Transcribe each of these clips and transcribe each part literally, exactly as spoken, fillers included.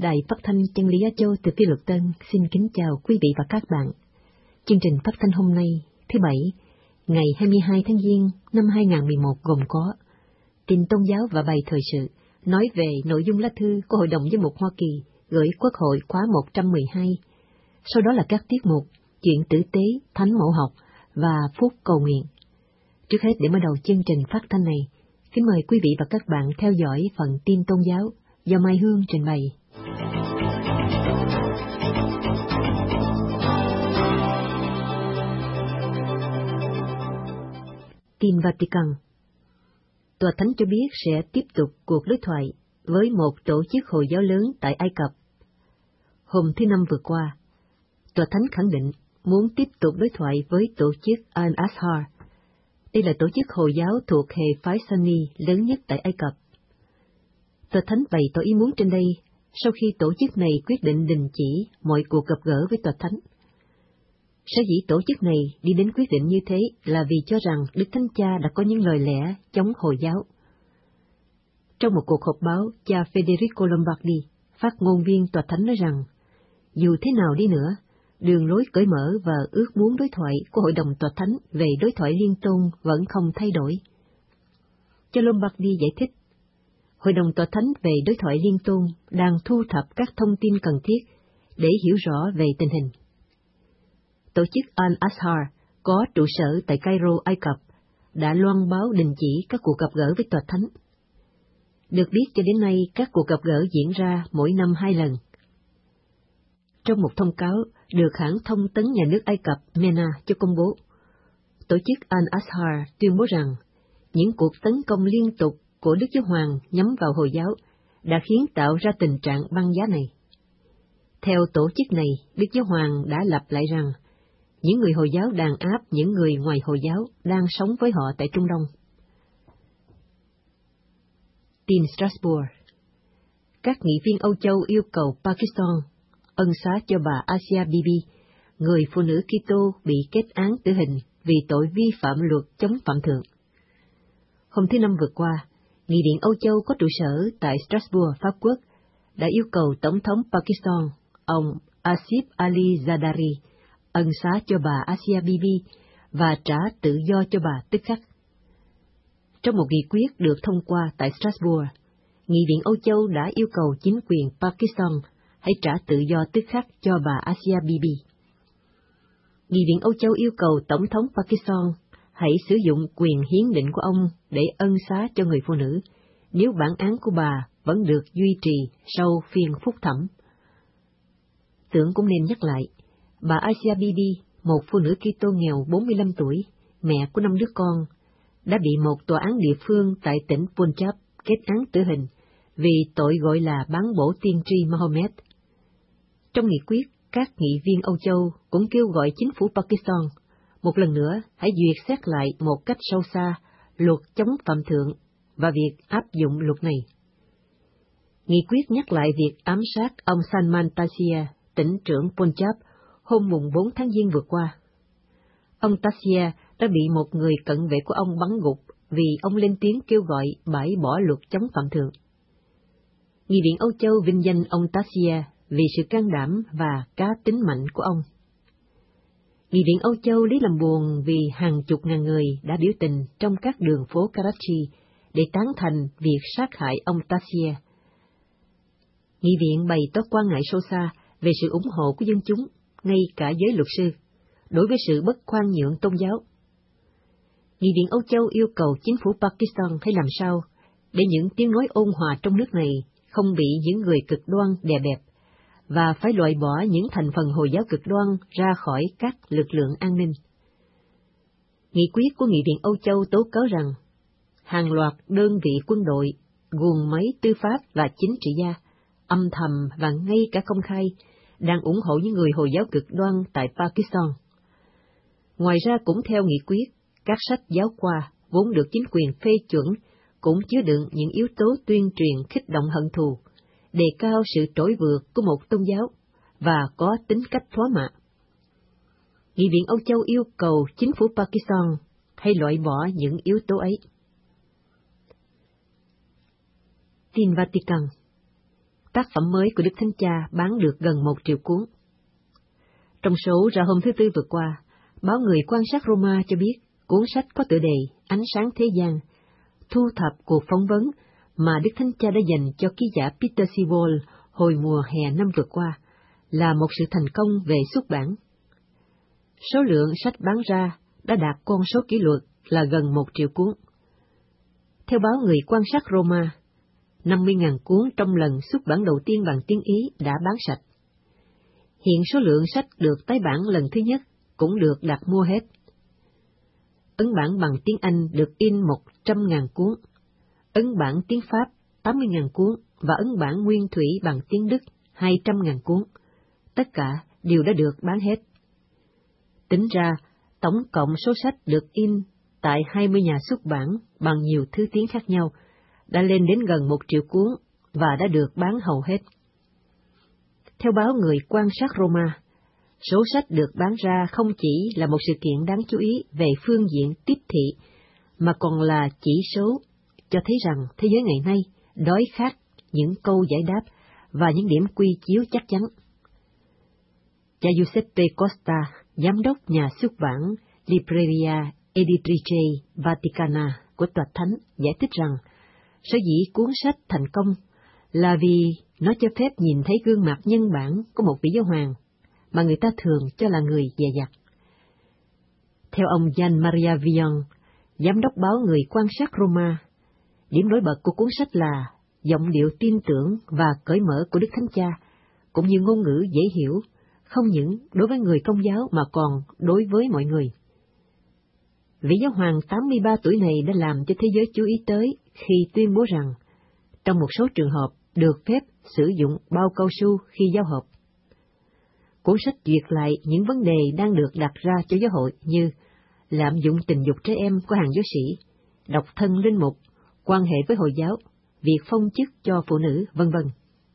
Đài Phát thanh Chân lý Á Châu từ Phi Luật Tân xin kính chào quý vị và các bạn. Chương trình phát thanh hôm nay, thứ Bảy, ngày hai mươi hai tháng Giêng năm hai nghìn không trăm mười một gồm có tin tôn giáo và bài thời sự, nói về nội dung lá thư của Hội đồng Giám mục Hoa Kỳ gửi Quốc hội khóa một trăm mười hai. Sau đó là các tiết mục chuyện tử tế, thánh mẫu học và phút cầu nguyện. Trước hết, để mở đầu chương trình phát thanh này, kính mời quý vị và các bạn theo dõi phần tin tôn giáo do Mai Hương trình bày. Tin Vatican. Tòa Thánh cho biết sẽ tiếp tục cuộc đối thoại với một tổ chức Hồi giáo lớn tại Ai Cập. Hôm thứ Năm vừa qua, Tòa Thánh khẳng định muốn tiếp tục đối thoại với tổ chức Al-Azhar. Đây là tổ chức Hồi giáo thuộc hệ phái Sunni lớn nhất tại Ai Cập. Tòa Thánh bày tỏ ý muốn trên đây sau khi tổ chức này quyết định đình chỉ mọi cuộc gặp gỡ với Tòa Thánh. Sở dĩ tổ chức này đi đến quyết định như thế là vì cho rằng Đức Thánh Cha đã có những lời lẽ chống Hồi giáo. Trong một cuộc họp báo, cha Federico Lombardi, phát ngôn viên Tòa Thánh nói rằng, dù thế nào đi nữa, đường lối cởi mở và ước muốn đối thoại của Hội đồng Tòa Thánh về đối thoại liên tôn vẫn không thay đổi. Cha Lombardi giải thích, Hội đồng Tòa Thánh về đối thoại liên tôn đang thu thập các thông tin cần thiết để hiểu rõ về tình hình. Tổ chức Al-Azhar có trụ sở tại Cairo, Ai Cập, đã loan báo đình chỉ các cuộc gặp gỡ với Tòa Thánh. Được biết cho đến nay, các cuộc gặp gỡ diễn ra mỗi năm hai lần. Trong một thông cáo được hãng thông tấn nhà nước Ai Cập MENA cho công bố, tổ chức Al-Azhar tuyên bố rằng những cuộc tấn công liên tục của Đức Giáo Hoàng nhắm vào Hồi giáo đã khiến tạo ra tình trạng băng giá này. Theo tổ chức này, Đức Giáo Hoàng đã lặp lại rằng những người Hồi giáo đàn áp những người ngoài Hồi giáo đang sống với họ tại Trung Đông. Tin Strasbourg. Các nghị viên Âu Châu yêu cầu Pakistan ân xá cho bà Asia Bibi, người phụ nữ Kitô bị kết án tử hình vì tội vi phạm luật chống phạm thượng. Hôm thứ Năm vừa qua, Nghị viện Âu Châu có trụ sở tại Strasbourg, Pháp Quốc, đã yêu cầu Tổng thống Pakistan, ông Asif Ali Zardari, ân xá cho bà Asia Bibi và trả tự do cho bà tức khắc. Trong một nghị quyết được thông qua tại Strasbourg, Nghị viện Âu Châu đã yêu cầu chính quyền Pakistan hãy trả tự do tức khắc cho bà Asia Bibi. Nghị viện Âu Châu yêu cầu Tổng thống Pakistan hãy sử dụng quyền hiến định của ông để ân xá cho người phụ nữ, nếu bản án của bà vẫn được duy trì sau phiên phúc thẩm. Tưởng cũng nên nhắc lại, bà Asia Bibi, một phụ nữ Kitô nghèo bốn mươi lăm tuổi, mẹ của năm đứa con, đã bị một tòa án địa phương tại tỉnh Punjab kết án tử hình vì tội gọi là bán bổ tiên tri Mohammed. Trong nghị quyết, các nghị viên Âu Châu cũng kêu gọi chính phủ Pakistan một lần nữa hãy duyệt xét lại một cách sâu xa luật chống phạm thượng và việc áp dụng luật này. Nghị quyết nhắc lại việc ám sát ông Salman Taseer, tỉnh trưởng Punjab, hôm mùng bốn tháng Giêng vừa qua. Ông Taseer đã bị một người cận vệ của ông bắn gục vì ông lên tiếng kêu gọi bãi bỏ luật chống phạm thượng. Nghị viện Âu Châu vinh danh ông Taseer vì sự can đảm và cá tính mạnh của ông. Nghị viện Âu Châu lấy làm buồn vì hàng chục ngàn người đã biểu tình trong các đường phố Karachi để tán thành việc sát hại ông Taseer. Nghị viện bày tỏ quan ngại sâu xa về sự ủng hộ của dân chúng, ngay cả giới luật sư, đối với sự bất khoan nhượng tôn giáo. Nghị viện Âu Châu yêu cầu chính phủ Pakistan phải làm sao để những tiếng nói ôn hòa trong nước này không bị những người cực đoan đè bẹp, và phải loại bỏ những thành phần Hồi giáo cực đoan ra khỏi các lực lượng an ninh. Nghị quyết của Nghị viện Âu Châu tố cáo rằng hàng loạt đơn vị quân đội, guồng máy tư pháp và chính trị gia, âm thầm và ngay cả công khai, đang ủng hộ những người Hồi giáo cực đoan tại Pakistan. Ngoài ra, cũng theo nghị quyết, các sách giáo khoa vốn được chính quyền phê chuẩn cũng chứa đựng những yếu tố tuyên truyền kích động hận thù, đề cao sự trỗi vượt của một tôn giáo và có tính cách thóa mạ. Nghị viện Âu Châu yêu cầu chính phủ Pakistan hãy loại bỏ những yếu tố ấy. Tin Vatican. tác phẩm mới của Đức Thánh Cha bán được gần một triệu cuốn. Trong số ra hôm thứ Tư vừa qua, báo Người Quan sát Roma cho biết cuốn sách có tựa đề Ánh sáng thế gian, thu thập cuộc phỏng vấn mà Đức Thánh Cha đã dành cho ký giả Peter Sewell hồi mùa hè năm vừa qua, là một sự thành công về xuất bản. Số lượng sách bán ra đã đạt con số kỷ lục là gần một triệu cuốn. Theo báo Người Quan sát Roma, năm mươi nghìn cuốn trong lần xuất bản đầu tiên bằng tiếng Ý đã bán sạch. Hiện số lượng sách được tái bản lần thứ nhất cũng được đặt mua hết. Ấn bản bằng tiếng Anh được in một trăm nghìn cuốn, ấn bản tiếng Pháp tám mươi nghìn cuốn và ấn bản nguyên thủy bằng tiếng Đức hai trăm nghìn cuốn. Tất cả đều đã được bán hết. Tính ra, tổng cộng số sách được in tại hai mươi nhà xuất bản bằng nhiều thứ tiếng khác nhau đã lên đến gần một triệu cuốn và đã được bán hầu hết. Theo báo Người Quan sát Roma, số sách được bán ra không chỉ là một sự kiện đáng chú ý về phương diện tiếp thị, mà còn là chỉ số cho thấy rằng thế giới ngày nay đói khát những câu giải đáp và những điểm quy chiếu chắc chắn. Cha Giuseppe Costa, giám đốc nhà xuất bản Libreria Editrice Vaticana của Tòa Thánh, giải thích rằng sở dĩ cuốn sách thành công là vì nó cho phép nhìn thấy gương mặt nhân bản của một vị giáo hoàng mà người ta thường cho là người dè dặt. Theo ông Gian Maria Villon, giám đốc báo Người Quan sát Roma, điểm nổi bật của cuốn sách là giọng điệu tin tưởng và cởi mở của Đức Thánh Cha, cũng như ngôn ngữ dễ hiểu, không những đối với người Công giáo mà còn đối với mọi người. Vị giáo hoàng tám mươi ba tuổi này đã làm cho thế giới chú ý tới khi tuyên bố rằng, trong một số trường hợp được phép sử dụng bao cao su khi giao hợp. Cuốn sách duyệt lại những vấn đề đang được đặt ra cho giáo hội như lạm dụng tình dục trẻ em của hàng giáo sĩ, độc thân linh mục, quan hệ với Hồi giáo, việc phong chức cho phụ nữ, vân vân.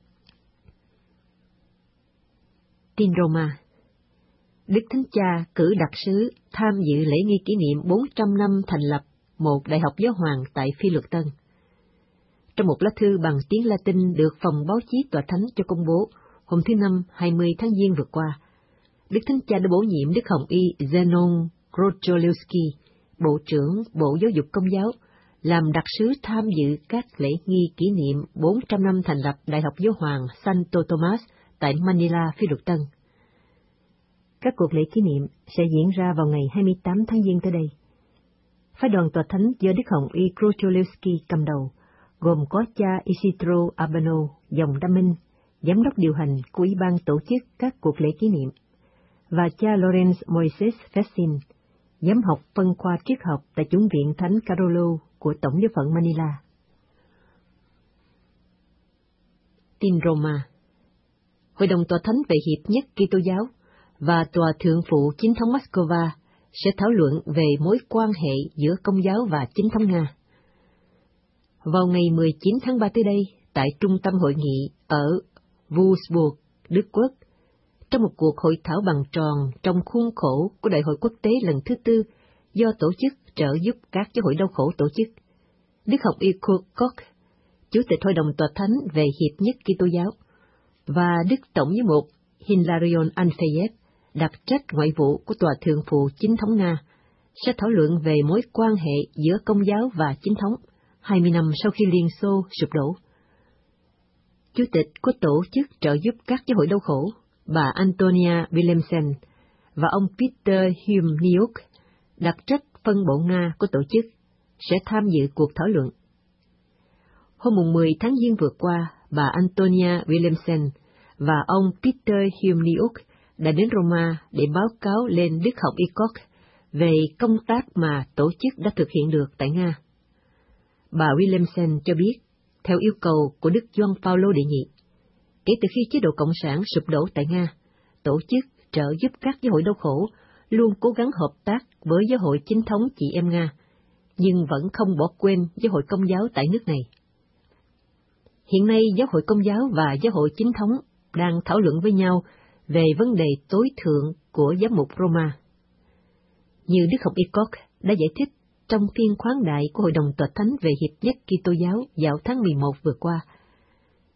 Tin Roma. Đức Thánh Cha cử đặc sứ tham dự lễ nghi kỷ niệm bốn trăm năm thành lập một đại học giáo hoàng tại Phi Luật Tân. Trong một lá thư bằng tiếng Latin được phòng báo chí Tòa Thánh cho công bố hôm thứ Năm hai mươi tháng Giêng vừa qua, Đức Thánh Cha đã bổ nhiệm Đức Hồng Y Zenon Grocholewski, Bộ trưởng Bộ Giáo dục Công giáo, làm đặc sứ tham dự các lễ nghi kỷ niệm bốn trăm năm thành lập Đại học Giáo hoàng Santo Tomas tại Manila, Phi Luật Tân. Các cuộc lễ kỷ niệm sẽ diễn ra vào ngày hai mươi tám tháng Giêng tới đây. Phái đoàn Tòa Thánh do Đức Hồng Y Grocholewski cầm đầu, gồm có cha Isidro Albano, dòng Đa Minh, giám đốc điều hành của Ủy ban tổ chức các cuộc lễ kỷ niệm, và cha Lorenz Moises Fessin, giám học phân khoa triết học tại Chủng viện Thánh Carolo của Tổng giáo phận Manila. Tin Roma. Hội đồng Tòa Thánh về Hiệp nhất Kitô giáo và Tòa Thượng phụ Chính thống Moscow sẽ thảo luận về mối quan hệ giữa Công giáo và Chính thống Nga. Vào ngày mười chín tháng ba tới đây, tại Trung tâm Hội nghị ở Wolfsburg, Đức Quốc, trong một cuộc hội thảo bằng tròn trong khuôn khổ của Đại hội Quốc tế lần thứ tư do Tổ chức Trợ giúp các giáo hội đau khổ tổ chức, Đức Học Y Kurt Koch, Chủ tịch Hội đồng Tòa Thánh về Hiệp nhất Kitô giáo, và Đức Tổng giám mục Hilarion Andreev, đặc trách ngoại vụ của Tòa Thượng phụ Chính thống Nga, sẽ thảo luận về mối quan hệ giữa Công giáo và Chính thống hai mươi năm sau khi Liên Xô sụp đổ. Chủ tịch của Tổ chức Trợ giúp các giáo hội đau khổ, bà Antonia Willemsen, và ông Peter Humniuk, đặc trách phân bộ Nga của tổ chức, sẽ tham dự cuộc thảo luận. Hôm mười tháng Giêng vừa qua, bà Antonia Willemsen và ông Peter Humniuk đã đến Roma để báo cáo lên Đức Học Y Koch về công tác mà tổ chức đã thực hiện được tại Nga. Bà Willemsen cho biết, theo yêu cầu của Đức Gioan Phaolô đệ nhị, kể từ khi chế độ Cộng sản sụp đổ tại Nga, tổ chức Trợ giúp các giáo hội đau khổ luôn cố gắng hợp tác với giáo hội Chính thống chị em Nga, nhưng vẫn không bỏ quên giáo hội Công giáo tại nước này. Hiện nay, giáo hội Công giáo và giáo hội Chính thống đang thảo luận với nhau về vấn đề tối thượng của giám mục Roma. Như Đức Học Y Koch đã giải thích trong phiên khoáng đại của Hội đồng Tòa Thánh về Hiệp nhất Kitô giáo vào tháng mười một vừa qua,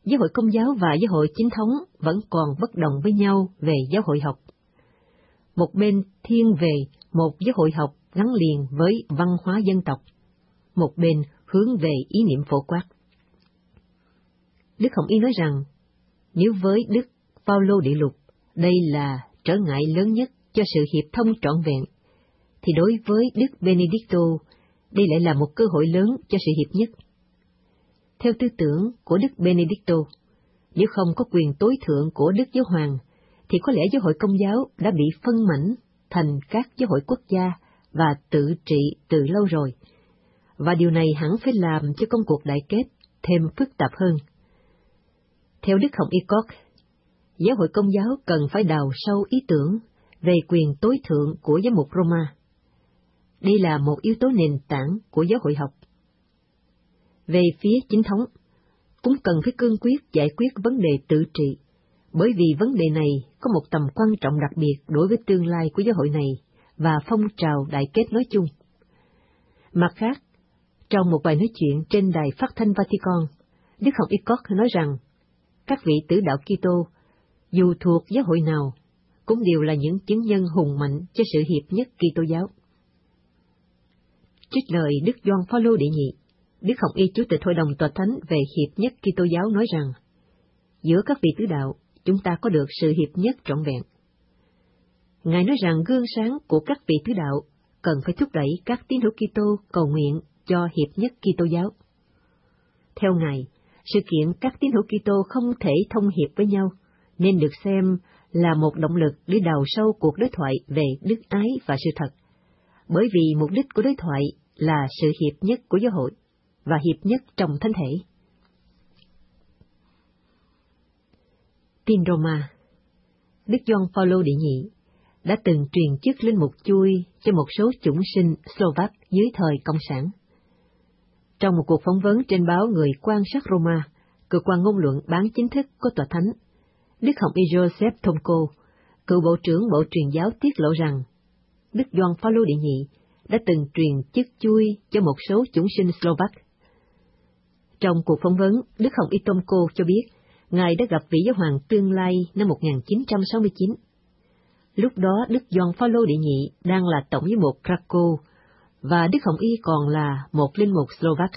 Giáo hội Công giáo và giáo hội chính thống vẫn còn bất đồng với nhau về giáo hội học. Một bên thiên về một giáo hội học gắn liền với văn hóa dân tộc, một bên hướng về ý niệm phổ quát. Đức Hồng Y nói rằng, nếu với Đức Phaolô Địa Lục đây là trở ngại lớn nhất cho sự hiệp thông trọn vẹn, thì đối với Đức Benedicto, đây lại là một cơ hội lớn cho sự hiệp nhất. Theo tư tưởng của Đức Benedicto, nếu không có quyền tối thượng của Đức Giáo Hoàng, thì có lẽ giáo hội Công giáo đã bị phân mảnh thành các giáo hội quốc gia và tự trị từ lâu rồi, và điều này hẳn phải làm cho công cuộc đại kết thêm phức tạp hơn. Theo Đức Hồng Y Cort, giáo hội Công giáo cần phải đào sâu ý tưởng về quyền tối thượng của giám mục Roma. Đây là một yếu tố nền tảng của giáo hội học. Về phía chính thống, cũng cần phải cương quyết giải quyết vấn đề tự trị, bởi vì vấn đề này có một tầm quan trọng đặc biệt đối với tương lai của giáo hội này và phong trào đại kết nói chung. Mặt khác, trong một bài nói chuyện trên đài phát thanh Vatican, Đức Hồng Y Cort nói rằng, các vị tử đạo Kitô, dù thuộc giáo hội nào, cũng đều là những chứng nhân hùng mạnh cho sự hiệp nhất Kitô giáo. Trích lời Đức Gioan Phaolô đệ nhị, Đức Hồng Y Chủ tịch Hội đồng Tòa Thánh về hiệp nhất Kitô giáo nói rằng, giữa các vị tứ đạo, chúng ta có được sự hiệp nhất trọn vẹn. Ngài nói rằng gương sáng của các vị tứ đạo cần phải thúc đẩy các tín hữu Kitô cầu nguyện cho hiệp nhất Kitô giáo. Theo Ngài, sự kiện các tín hữu Kitô không thể thông hiệp với nhau, nên được xem là một động lực để đào sâu cuộc đối thoại về đức ái và sự thật, bởi vì mục đích của đối thoại là sự hiệp nhất của giáo hội và hiệp nhất trong thánh thể. Tin Roma. Đức Gioan Phaolô đệ nhị đã từng truyền chức linh mục chui cho một số chủng sinh Slovak dưới thời Cộng sản. Trong một cuộc phỏng vấn trên báo Người quan sát Roma, cơ quan ngôn luận bán chính thức của Tòa Thánh, Đức Hồng Y Joseph Tomko, cựu Bộ trưởng Bộ Truyền giáo tiết lộ rằng, Đức Gioan Phaolô đệ nhị đã từng truyền chức chui cho một số chủng sinh Slovak. Trong cuộc phỏng vấn, Đức Hồng Y Tomko cho biết, Ngài đã gặp vị giáo hoàng tương lai năm một nghìn chín trăm sáu mươi chín. Lúc đó Đức Gioan Phaolô đệ nhị đang là tổng giám mục Krakow, và Đức Hồng Y còn là một linh mục Slovak.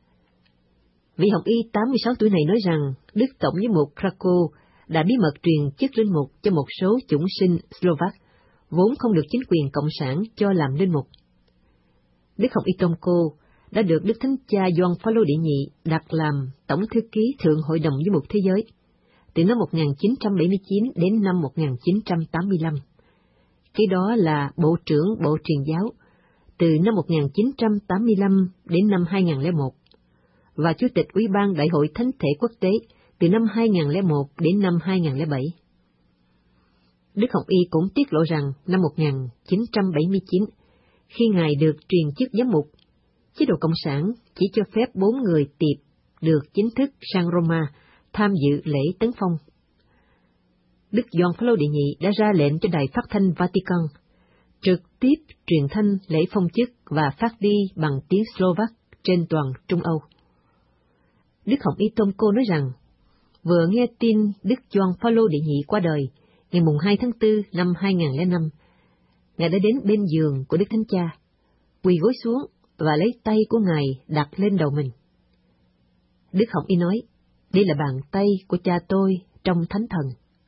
Vị Hồng Y tám mươi sáu tuổi này nói rằng Đức tổng giám mục Krakow đã bí mật truyền chức linh mục cho một số chủng sinh Slovak, vốn không được chính quyền Cộng sản cho làm linh mục. Đức Hồng Y Tomko đã được Đức Thánh Cha Gioan Phaolô đệ nhị đặt làm Tổng thư ký Thượng Hội đồng Giám mục Thế giới từ năm một nghìn chín trăm bảy mươi chín đến năm một nghìn chín trăm tám mươi lăm. Kế đó là Bộ trưởng Bộ Truyền giáo từ năm một nghìn chín trăm tám mươi lăm đến năm hai nghìn lẻ một, và Chủ tịch Ủy ban Đại hội Thánh thể Quốc tế từ năm hai nghìn lẻ một đến năm hai nghìn lẻ bảy. Đức Hồng Y cũng tiết lộ rằng năm một nghìn chín trăm bảy mươi chín, khi Ngài được truyền chức giám mục, chế độ Cộng sản chỉ cho phép bốn người tiệp được chính thức sang Roma tham dự lễ tấn phong. Đức Gioan Phaolô đệ nhị đã ra lệnh cho đài phát thanh Vatican trực tiếp truyền thanh lễ phong chức và phát đi bằng tiếng Slovak trên toàn Trung Âu. Đức Hồng Y Tomko nói rằng, vừa nghe tin Đức Gioan Phaolô đệ nhị qua đời ngày mùng hai tháng tư năm hai nghìn lẻ năm, Ngài đã đến bên giường của Đức Thánh Cha, quỳ gối xuống và lấy tay của Ngài đặt lên đầu mình. Đức Hồng Y nói, đây là bàn tay của cha tôi trong Thánh Thần.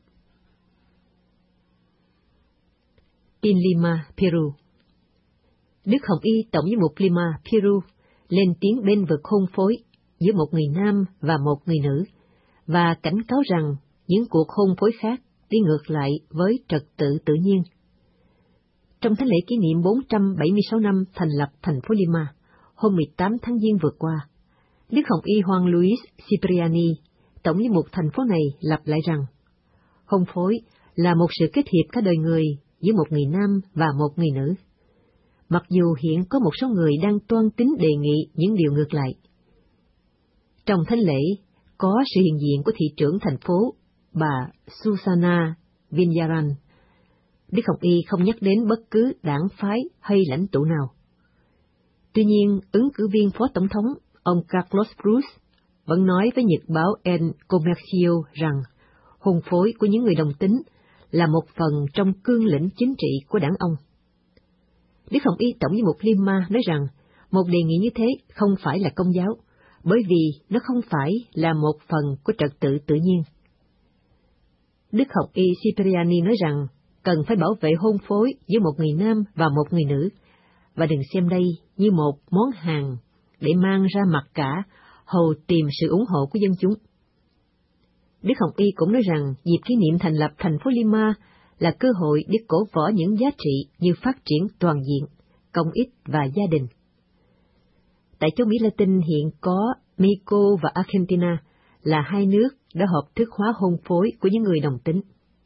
Tin Lima, Peru. Đức Hồng Y tổng giám mục Lima, Peru, lên tiếng bên vực hôn phối giữa một người nam và một người nữ, và cảnh cáo rằng những cuộc hôn phối khác đi ngược lại với trật tự tự nhiên. Trong thánh lễ kỷ niệm bốn trăm bảy mươi sáu năm thành lập thành phố Lima, hôm mười tám tháng Giêng vừa qua, Đức Hồng Y Juan Luis Cipriani, tổng giám mục thành phố này lặp lại rằng, hôn phối là một sự kết hiệp cả đời người giữa một người nam và một người nữ. Mặc dù hiện có một số người đang toan tính đề nghị những điều ngược lại. Trong thánh lễ, có sự hiện diện của thị trưởng thành phố, bà Susana Vinyaran. Đức Hồng Y không nhắc đến bất cứ đảng phái hay lãnh tụ nào. Tuy nhiên, ứng cử viên phó tổng thống, ông Carlos Cruz, vẫn nói với nhật báo El Comercio rằng hôn phối của những người đồng tính là một phần trong cương lĩnh chính trị của đảng ông. Đức Hồng Y Tổng giám mục Lima nói rằng một đề nghị như thế không phải là công giáo, bởi vì nó không phải là một phần của trật tự tự nhiên. Đức Học Y Cipriani nói rằng cần phải bảo vệ hôn phối giữa một người nam và một người nữ, và đừng xem đây như một món hàng để mang ra mặt cả hầu tìm sự ủng hộ của dân chúng. Đức Hồng Y cũng nói rằng dịp kỷ niệm thành lập thành phố Lima là cơ hội để cổ võ những giá trị như phát triển toàn diện, công ích và gia đình. Tại châu Mỹ Latin hiện có Mexico và Argentina là hai nước đã hợp thức hóa hôn phối của những người đồng tính.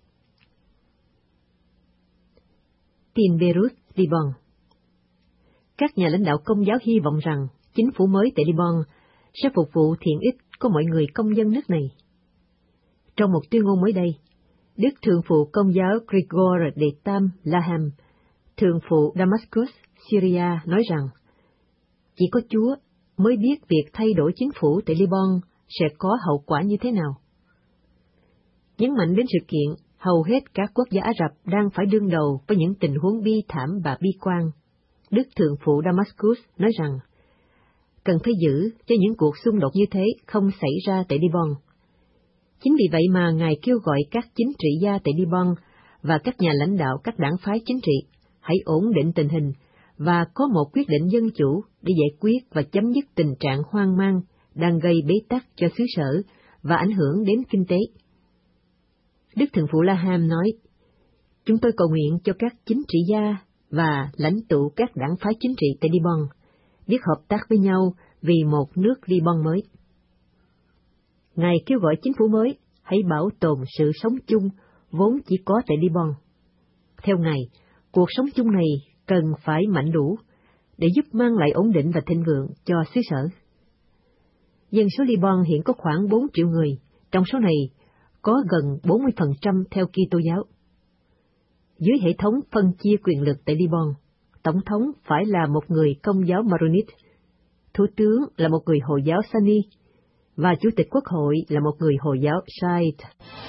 Tin Beirut, Liban. Các nhà lãnh đạo Công giáo hy vọng rằng chính phủ mới tại Liban sẽ phục vụ thiện ích của mọi người công dân nước này. Trong một tuyên ngôn mới đây, Đức Thượng phụ Công giáo Grigor đệ Tam Laham, Thượng phụ Damascus, Syria nói rằng chỉ có Chúa mới biết việc thay đổi chính phủ tại Liban sẽ có hậu quả như thế nào. Nhấn mạnh đến sự kiện, hầu hết các quốc gia Ả Rập đang phải đương đầu với những tình huống bi thảm và bi quan. Đức Thượng phụ Damascus nói rằng cần phải giữ cho những cuộc xung đột như thế không xảy ra tại Liban. Chính vì vậy mà Ngài kêu gọi các chính trị gia tại Liban và các nhà lãnh đạo các đảng phái chính trị hãy ổn định tình hình và có một quyết định dân chủ để giải quyết và chấm dứt tình trạng hoang mang đang gây bế tắc cho xứ sở và ảnh hưởng đến kinh tế. Đức Thượng phụ Laham nói, chúng tôi cầu nguyện cho các chính trị gia và lãnh tụ các đảng phái chính trị tại Liban biết hợp tác với nhau vì một nước Liban mới. Ngài kêu gọi chính phủ mới hãy bảo tồn sự sống chung vốn chỉ có tại Liban. Theo Ngài, cuộc sống chung này cần phải mạnh đủ để giúp mang lại ổn định và thịnh vượng cho xứ sở. Dân số Liban hiện có khoảng bốn triệu người, trong số này có gần bốn mươi phần trăm theo Kitô giáo. Dưới hệ thống phân chia quyền lực tại Liban, Tổng thống phải là một người Công giáo Maronite, Thủ tướng là một người Hồi giáo Sunni, và Chủ tịch Quốc hội là một người Hồi giáo Shiite.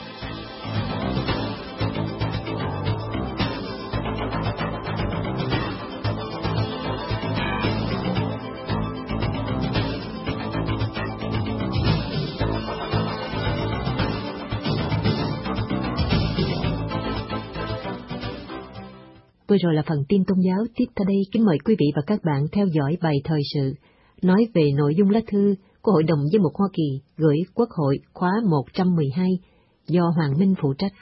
Vừa rồi là phần tin tôn giáo, tiếp theo đây kính mời quý vị và các bạn theo dõi bài thời sự nói về nội dung lá thư của Hội đồng Giám mục Hoa Kỳ gửi Quốc hội khóa một trăm mười hai do Hoàng Minh phụ trách.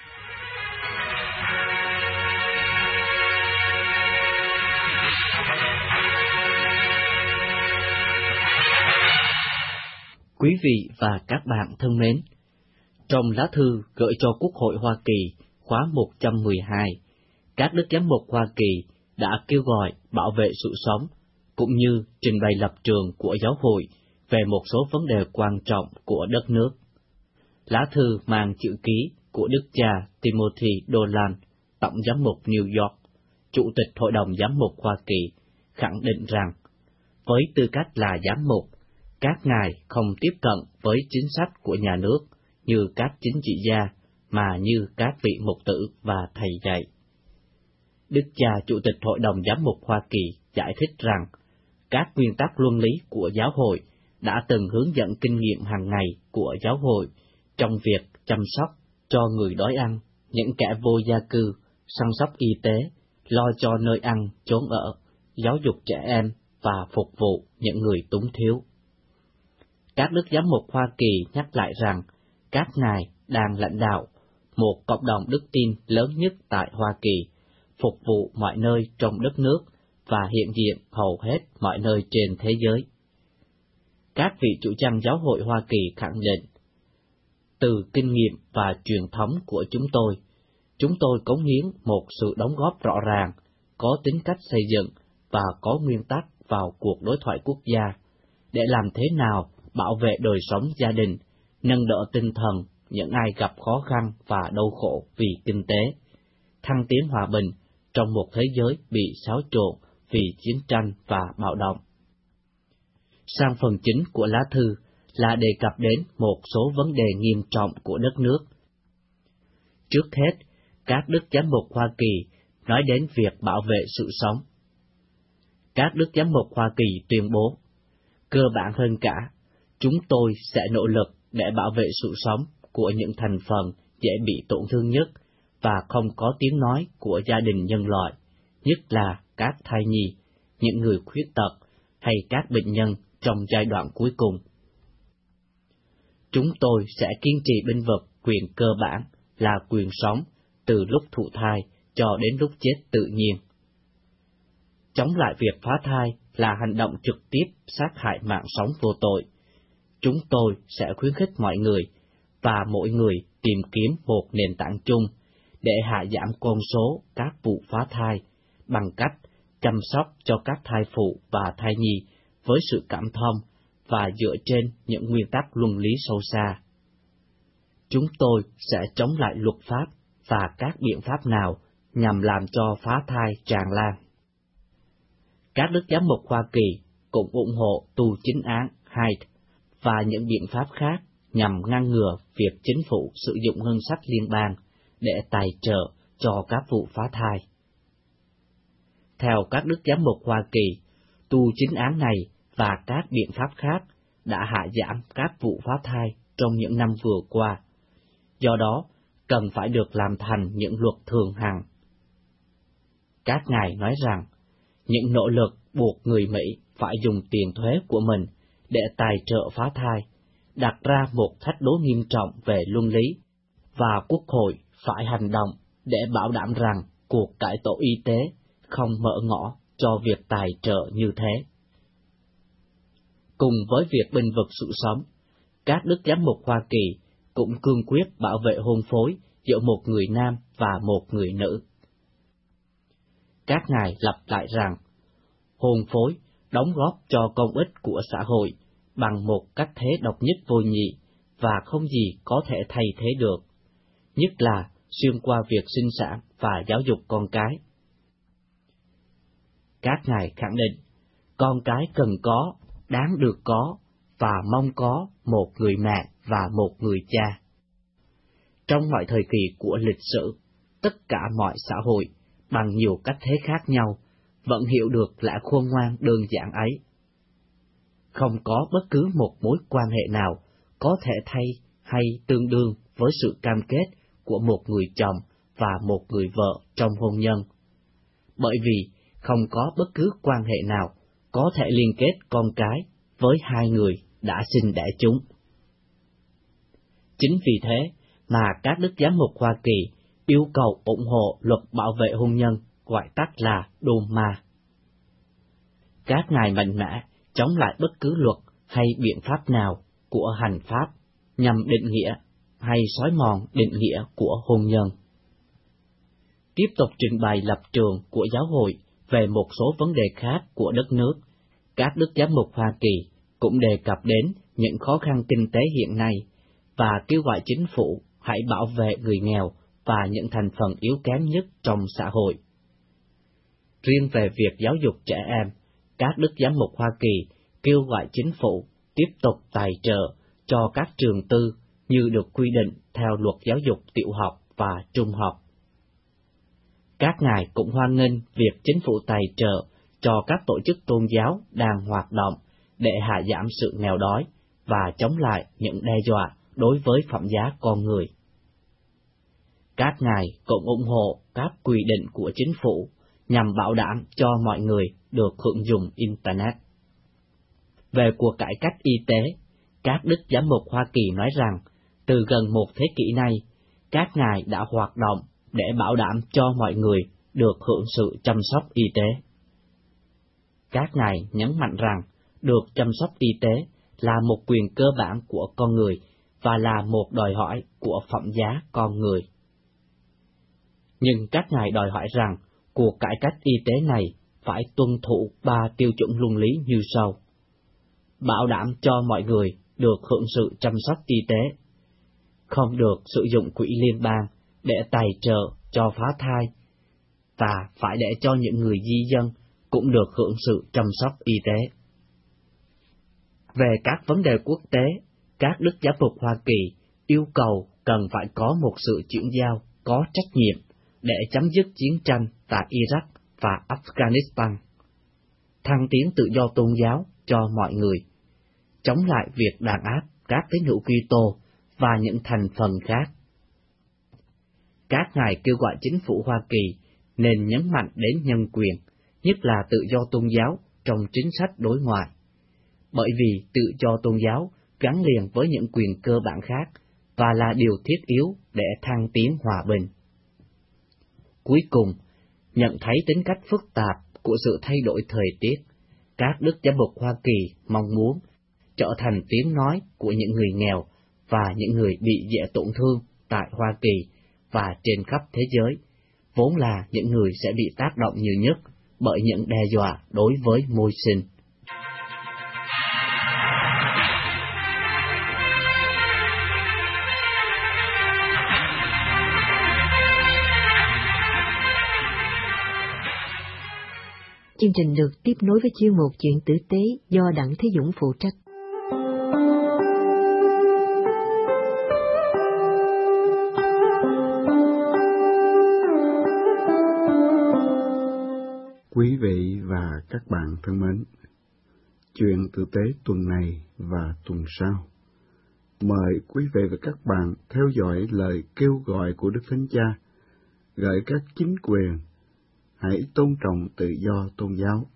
Quý vị và các bạn thân mến, trong lá thư gửi cho Quốc hội Hoa Kỳ khóa một trăm mười hai, các đức giám mục Hoa Kỳ đã kêu gọi bảo vệ sự sống, cũng như trình bày lập trường của giáo hội về một số vấn đề quan trọng của đất nước. Lá thư mang chữ ký của Đức cha Timothy Dolan, Tổng giám mục New York, Chủ tịch Hội đồng Giám mục Hoa Kỳ, khẳng định rằng, với tư cách là giám mục, các ngài không tiếp cận với chính sách của nhà nước như các chính trị gia, mà như các vị mục tử và thầy dạy. Đức cha Chủ tịch Hội đồng Giám mục Hoa Kỳ giải thích rằng, các nguyên tắc luân lý của giáo hội đã từng hướng dẫn kinh nghiệm hàng ngày của giáo hội trong việc chăm sóc cho người đói ăn, những kẻ vô gia cư, săn sóc y tế, lo cho nơi ăn, chốn ở, giáo dục trẻ em và phục vụ những người túng thiếu. Các đức giám mục Hoa Kỳ nhắc lại rằng, các ngài đang lãnh đạo một cộng đồng đức tin lớn nhất tại Hoa Kỳ, phục vụ mọi nơi trong đất nước và hiện diện hầu hết mọi nơi trên thế giới. Các vị chủ chăn giáo hội Hoa Kỳ khẳng định, từ kinh nghiệm và truyền thống của chúng tôi, chúng tôi cống hiến một sự đóng góp rõ ràng, có tính cách xây dựng và có nguyên tắc vào cuộc đối thoại quốc gia, để làm thế nào bảo vệ đời sống gia đình, nâng đỡ tinh thần những ai gặp khó khăn và đau khổ vì kinh tế, thăng tiến hòa bình trong một thế giới bị xáo trộn vì chiến tranh và bạo động. Sang phần chính của lá thư là đề cập đến một số vấn đề nghiêm trọng của đất nước. Trước hết, các đức giám mục Hoa Kỳ nói đến việc bảo vệ sự sống. Các đức giám mục Hoa Kỳ tuyên bố, cơ bản hơn cả, chúng tôi sẽ nỗ lực để bảo vệ sự sống của những thành phần dễ bị tổn thương nhất và không có tiếng nói của gia đình nhân loại, nhất là các thai nhi, những người khuyết tật hay các bệnh nhân trong giai đoạn cuối cùng. Chúng tôi sẽ kiên trì bênh vực quyền cơ bản là quyền sống từ lúc thụ thai cho đến lúc chết tự nhiên. Chống lại việc phá thai là hành động trực tiếp sát hại mạng sống vô tội. Chúng tôi sẽ khuyến khích mọi người và mỗi người tìm kiếm một nền tảng chung để hạ giảm con số các vụ phá thai bằng cách chăm sóc cho các thai phụ và thai nhi với sự cảm thông và dựa trên những nguyên tắc luân lý sâu xa. Chúng tôi sẽ chống lại luật pháp và các biện pháp nào nhằm làm cho phá thai tràn lan. Các đức giám mục Hoa Kỳ cũng ủng hộ tu chính án Hyde và những biện pháp khác nhằm ngăn ngừa việc chính phủ sử dụng ngân sách liên bang để tài trợ cho các vụ phá thai. Theo các đức giám mục Hoa Kỳ, tu chính án này và các biện pháp khác đã hạ giảm các vụ phá thai trong những năm vừa qua, do đó cần phải được làm thành những luật thường hằng. Các ngài nói rằng, những nỗ lực buộc người Mỹ phải dùng tiền thuế của mình để tài trợ phá thai đặt ra một thách đố nghiêm trọng về luân lý, và Quốc hội phải hành động để bảo đảm rằng cuộc cải tổ y tế không mở ngõ cho việc tài trợ như thế. Cùng với việc bênh vực sự sống, các đức giám mục Hoa Kỳ cũng cương quyết bảo vệ hôn phối giữa một người nam và một người nữ. Các ngài lặp lại rằng, hôn phối đóng góp cho công ích của xã hội bằng một cách thế độc nhất vô nhị và không gì có thể thay thế được, nhất là xuyên qua việc sinh sản và giáo dục con cái. Các ngài khẳng định, con cái cần có, đáng được có và mong có một người mẹ và một người cha. Trong mọi thời kỳ của lịch sử, tất cả mọi xã hội, bằng nhiều cách thế khác nhau, vẫn hiểu được lẽ khôn ngoan đơn giản ấy. Không có bất cứ một mối quan hệ nào có thể thay hay tương đương với sự cam kết của một người chồng và một người vợ trong hôn nhân, bởi vì không có bất cứ quan hệ nào có thể liên kết con cái với hai người đã sinh đẻ chúng. Chính vì thế mà các đức giám mục Hoa Kỳ yêu cầu ủng hộ luật bảo vệ hôn nhân, gọi tắt là DOMA. Các ngài mạnh mẽ chống lại bất cứ luật hay biện pháp nào của hành pháp nhằm định nghĩa hay xói mòn định nghĩa của hôn nhân. Tiếp tục trình bày lập trường của giáo hội về một số vấn đề khác của đất nước, các đức giám mục Hoa Kỳ cũng đề cập đến những khó khăn kinh tế hiện nay và kêu gọi chính phủ hãy bảo vệ người nghèo và những thành phần yếu kém nhất trong xã hội. Riêng về việc giáo dục trẻ em, các đức giám mục Hoa Kỳ kêu gọi chính phủ tiếp tục tài trợ cho các trường tư như được quy định theo luật giáo dục tiểu học và trung học. Các ngài cũng hoan nghênh việc chính phủ tài trợ cho các tổ chức tôn giáo đang hoạt động để hạ giảm sự nghèo đói và chống lại những đe dọa đối với phẩm giá con người. Các ngài cũng ủng hộ các quy định của chính phủ nhằm bảo đảm cho mọi người được hưởng dùng Internet. Về cuộc cải cách y tế, các đức giám mục Hoa Kỳ nói rằng, từ gần một thế kỷ nay, các ngài đã hoạt động để bảo đảm cho mọi người được hưởng sự chăm sóc y tế. Các ngài nhấn mạnh rằng, được chăm sóc y tế là một quyền cơ bản của con người và là một đòi hỏi của phẩm giá con người. Nhưng các ngài đòi hỏi rằng, cuộc cải cách y tế này phải tuân thủ ba tiêu chuẩn luân lý như sau: bảo đảm cho mọi người được hưởng sự chăm sóc y tế, không được sử dụng quỹ liên bang để tài trợ cho phá thai, và phải để cho những người di dân cũng được hưởng sự chăm sóc y tế. Về các vấn đề quốc tế, các đức giám mục Hoa Kỳ yêu cầu cần phải có một sự chuyển giao có trách nhiệm để chấm dứt chiến tranh tại Iraq và Afghanistan, thăng tiến tự do tôn giáo cho mọi người, chống lại việc đàn áp các tín hữu Kitô và những thành phần khác. Các ngài kêu gọi chính phủ Hoa Kỳ nên nhấn mạnh đến nhân quyền, nhất là tự do tôn giáo trong chính sách đối ngoại, bởi vì tự do tôn giáo gắn liền với những quyền cơ bản khác và là điều thiết yếu để thăng tiến hòa bình. Cuối cùng, nhận thấy tính cách phức tạp của sự thay đổi thời tiết, các đức giám mục Hoa Kỳ mong muốn trở thành tiếng nói của những người nghèo và những người bị dễ tổn thương tại Hoa Kỳ và trên khắp thế giới, vốn là những người sẽ bị tác động nhiều nhất bởi những đe dọa đối với môi sinh. Chương trình được tiếp nối với chuyên mục Chuyện tử tế do Đặng Thế Dũng phụ trách. Quý vị và các bạn thân mến, Chuyện tử tế tuần này và tuần sau, mời quý vị và các bạn theo dõi lời kêu gọi của Đức Thánh Cha gửi các chính quyền hãy tôn trọng tự do tôn giáo.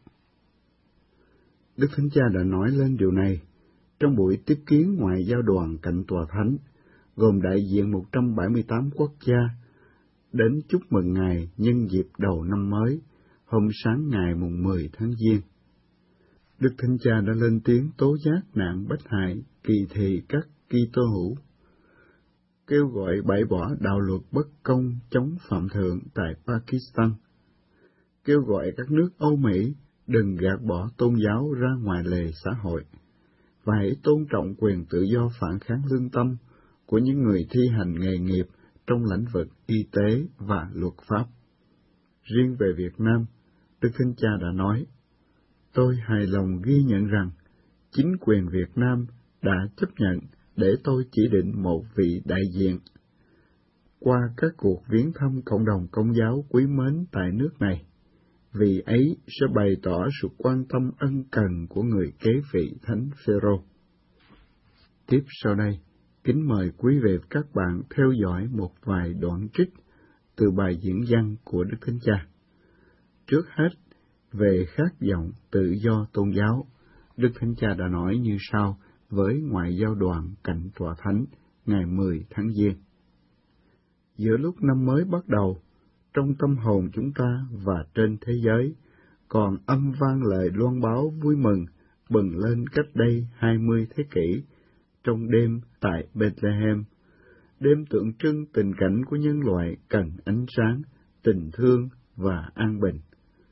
Đức Thánh Cha đã nói lên điều này trong buổi tiếp kiến ngoại giao đoàn cạnh Tòa Thánh, gồm đại diện một trăm bảy mươi tám quốc gia, đến chúc mừng Ngài nhân dịp đầu năm mới, hôm sáng ngày mùng mười tháng Giêng. Đức Thánh Cha đã lên tiếng tố giác nạn bách hại, kỳ thị các Kitô hữu, kêu gọi bãi bỏ đạo luật bất công chống phạm thượng tại Pakistan, kêu gọi các nước Âu Mỹ đừng gạt bỏ tôn giáo ra ngoài lề xã hội, và hãy tôn trọng quyền tự do phản kháng lương tâm của những người thi hành nghề nghiệp trong lĩnh vực y tế và luật pháp. Riêng về Việt Nam, Đức Thánh Cha đã nói, tôi hài lòng ghi nhận rằng chính quyền Việt Nam đã chấp nhận để tôi chỉ định một vị đại diện. Qua các cuộc viếng thăm cộng đồng Công giáo quý mến tại nước này, vị ấy sẽ bày tỏ sự quan tâm ân cần của người kế vị Thánh Phêrô. Tiếp sau đây, kính mời quý vị và các bạn theo dõi một vài đoạn trích từ bài diễn văn của Đức Thánh Cha. Trước hết, về khát vọng tự do tôn giáo, Đức Thánh Cha đã nói như sau với ngoại giao đoàn cạnh Tòa Thánh ngày mười tháng Giêng. Giữa lúc năm mới bắt đầu, trong tâm hồn chúng ta và trên thế giới còn âm vang lời loan báo vui mừng bừng lên cách đây hai mươi thế kỷ, trong đêm tại Bethlehem, đêm tượng trưng tình cảnh của nhân loại cần ánh sáng, tình thương và an bình.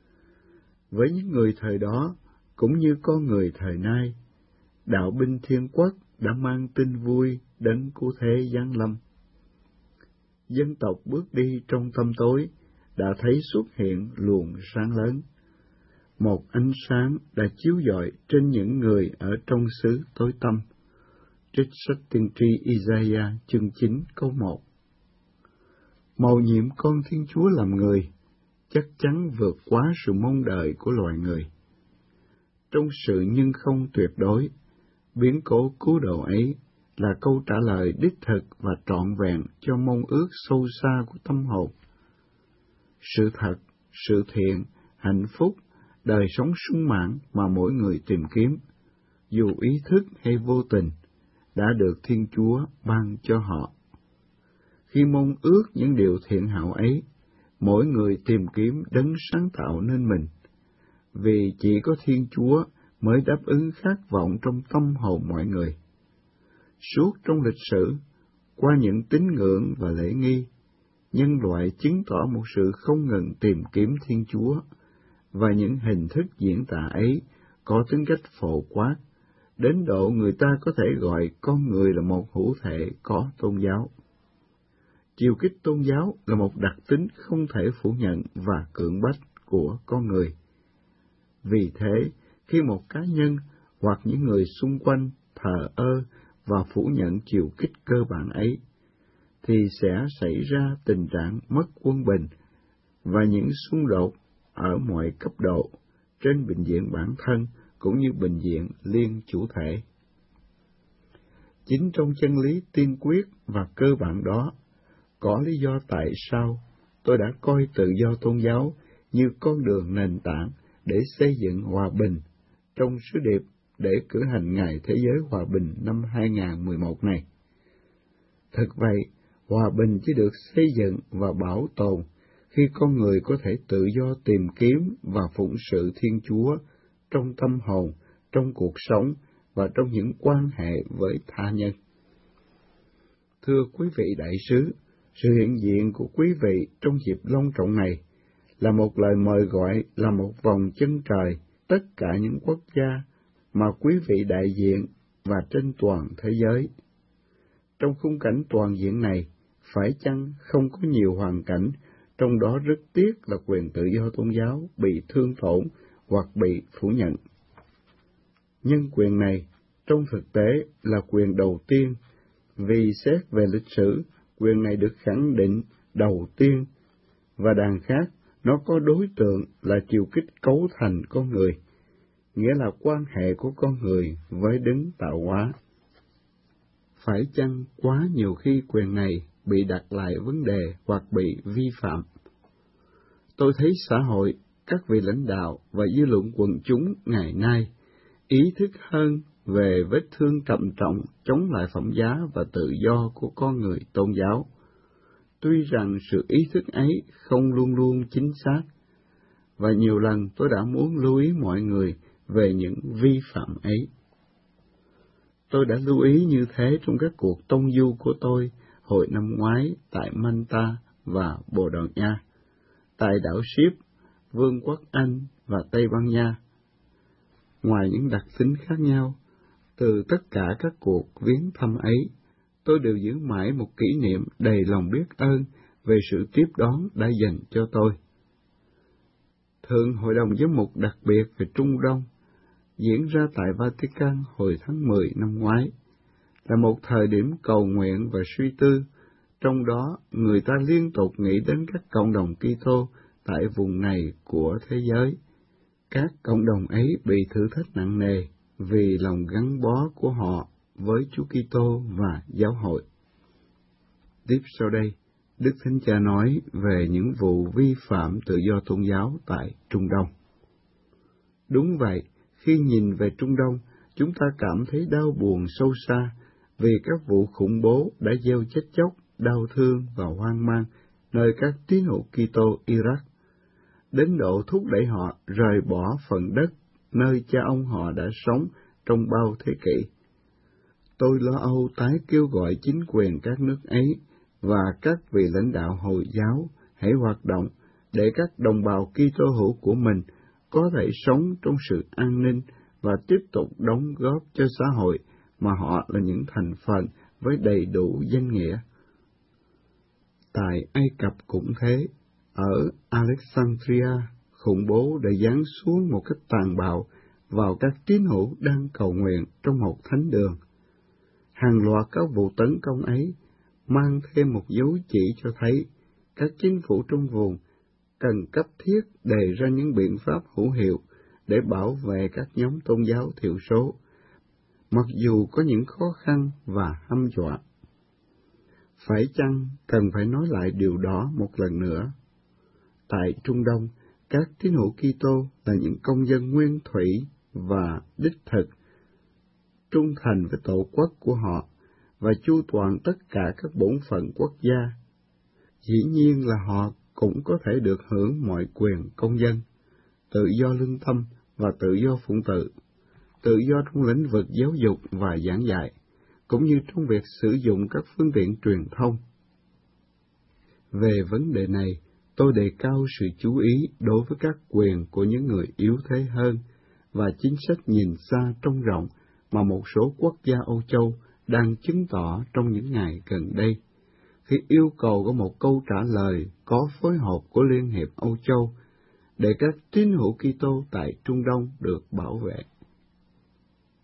Với những người thời đó, cũng như con người thời nay, đạo binh thiên quốc đã mang tin vui đến cứu thế giáng lâm. Dân tộc bước đi trong tăm tối, đã thấy xuất hiện luồng sáng lớn. Một ánh sáng đã chiếu rọi trên những người ở trong xứ tối tăm. Trích sách tiên tri Isaiah chương chín câu một. Mầu nhiệm con Thiên Chúa làm người, chắc chắn vượt quá sự mong đợi của loài người. Trong sự nhưng không tuyệt đối, biến cố cứu độ ấy là câu trả lời đích thực và trọn vẹn cho mong ước sâu xa của tâm hồn. Sự thật, sự thiện, hạnh phúc, đời sống sung mãn mà mỗi người tìm kiếm, dù ý thức hay vô tình, đã được Thiên Chúa ban cho họ. Khi mong ước những điều thiện hảo ấy, mỗi người tìm kiếm đấng sáng tạo nên mình, vì chỉ có Thiên Chúa mới đáp ứng khát vọng trong tâm hồn mọi người. Suốt trong lịch sử, qua những tín ngưỡng và lễ nghi, nhân loại chứng tỏ một sự không ngừng tìm kiếm Thiên Chúa, và những hình thức diễn tả ấy có tính cách phổ quát, đến độ người ta có thể gọi con người là một hữu thể có tôn giáo. Chiều kích tôn giáo là một đặc tính không thể phủ nhận và cưỡng bách của con người. Vì thế, khi một cá nhân hoặc những người xung quanh thờ ơ và phủ nhận chiều kích cơ bản ấy, thì sẽ xảy ra tình trạng mất quân bình và những xung đột ở mọi cấp độ, trên bình diện bản thân cũng như bình diện liên chủ thể. Chính trong chân lý tiên quyết và cơ bản đó, có lý do tại sao tôi đã coi tự do tôn giáo như con đường nền tảng để xây dựng hòa bình trong sứ điệp để cử hành Ngày Thế giới Hòa bình năm hai nghìn không trăm mười một này. Thực vậy, hòa bình chỉ được xây dựng và bảo tồn khi con người có thể tự do tìm kiếm và phụng sự Thiên Chúa trong tâm hồn, trong cuộc sống và trong những quan hệ với tha nhân. Thưa quý vị đại sứ, sự hiện diện của quý vị trong dịp long trọng này là một lời mời gọi, là một vòng chân trời tất cả những quốc gia mà quý vị đại diện và trên toàn thế giới. Trong khung cảnh toàn diện này, phải chăng không có nhiều hoàn cảnh, trong đó rất tiếc là quyền tự do tôn giáo bị thương tổn hoặc bị phủ nhận. Nhân quyền này, trong thực tế, là quyền đầu tiên, vì xét về lịch sử, quyền này được khẳng định đầu tiên, và đằng khác, nó có đối tượng là chiều kích cấu thành con người, nghĩa là quan hệ của con người với đấng tạo hóa. Phải chăng quá nhiều khi quyền này bị đặt lại vấn đề hoặc bị vi phạm? Tôi thấy xã hội, các vị lãnh đạo và dư luận quần chúng ngày nay ý thức hơn về vết thương trầm trọng chống lại phẩm giá và tự do của con người tôn giáo. Tuy rằng sự ý thức ấy không luôn luôn chính xác, và nhiều lần tôi đã muốn lưu ý mọi người về những vi phạm ấy. Tôi đã lưu ý như thế trong các cuộc tông du của tôi hồi năm ngoái tại Manta và Bồ Đào Nha, tại đảo Ship, Vương quốc Anh và Tây Ban Nha. Ngoài những đặc tính khác nhau, từ tất cả các cuộc viếng thăm ấy, tôi đều giữ mãi một kỷ niệm đầy lòng biết ơn về sự tiếp đón đã dành cho tôi. Thượng Hội đồng Giám mục đặc biệt về Trung Đông diễn ra tại Vatican hồi tháng mười năm ngoái, là một thời điểm cầu nguyện và suy tư, trong đó người ta liên tục nghĩ đến các cộng đồng Kitô tại vùng này của thế giới. Các cộng đồng ấy bị thử thách nặng nề vì lòng gắn bó của họ với Chúa Kitô và giáo hội. Tiếp sau đây, Đức Thánh Cha nói về những vụ vi phạm tự do tôn giáo tại Trung Đông. Đúng vậy, khi nhìn về Trung Đông, chúng ta cảm thấy đau buồn sâu xa vì các vụ khủng bố đã gieo chết chóc, đau thương và hoang mang nơi các tín hữu Kitô Iraq, đến độ thúc đẩy họ rời bỏ phần đất nơi cha ông họ đã sống trong bao thế kỷ. Tôi lo âu tái kêu gọi chính quyền các nước ấy và các vị lãnh đạo Hồi giáo hãy hoạt động để các đồng bào Kitô hữu của mình có thể sống trong sự an ninh và tiếp tục đóng góp cho xã hội mà họ là những thành phần với đầy đủ danh nghĩa. Tại Ai Cập cũng thế, ở Alexandria, khủng bố đã giáng xuống một cách tàn bạo vào các tín hữu đang cầu nguyện trong một thánh đường. Hàng loạt các vụ tấn công ấy mang thêm một dấu chỉ cho thấy các chính phủ trong vùng cần cấp thiết đề ra những biện pháp hữu hiệu để bảo vệ các nhóm tôn giáo thiểu số, mặc dù có những khó khăn và hăm dọa. Phải chăng cần phải nói lại điều đó một lần nữa? Tại Trung Đông, các tín hữu Kitô là những công dân nguyên thủy và đích thực, trung thành với tổ quốc của họ và chu toàn tất cả các bổn phận quốc gia. Dĩ nhiên là họ cũng có thể được hưởng mọi quyền công dân, tự do lương tâm và tự do phụng tự, tự do trong lĩnh vực giáo dục và giảng dạy, cũng như trong việc sử dụng các phương tiện truyền thông. Về vấn đề này, tôi đề cao sự chú ý đối với các quyền của những người yếu thế hơn và chính sách nhìn xa trông rộng mà một số quốc gia Âu Châu đang chứng tỏ trong những ngày gần đây, khi yêu cầu có một câu trả lời có phối hợp của Liên hiệp Âu Châu để các tín hữu Kitô tại Trung Đông được bảo vệ.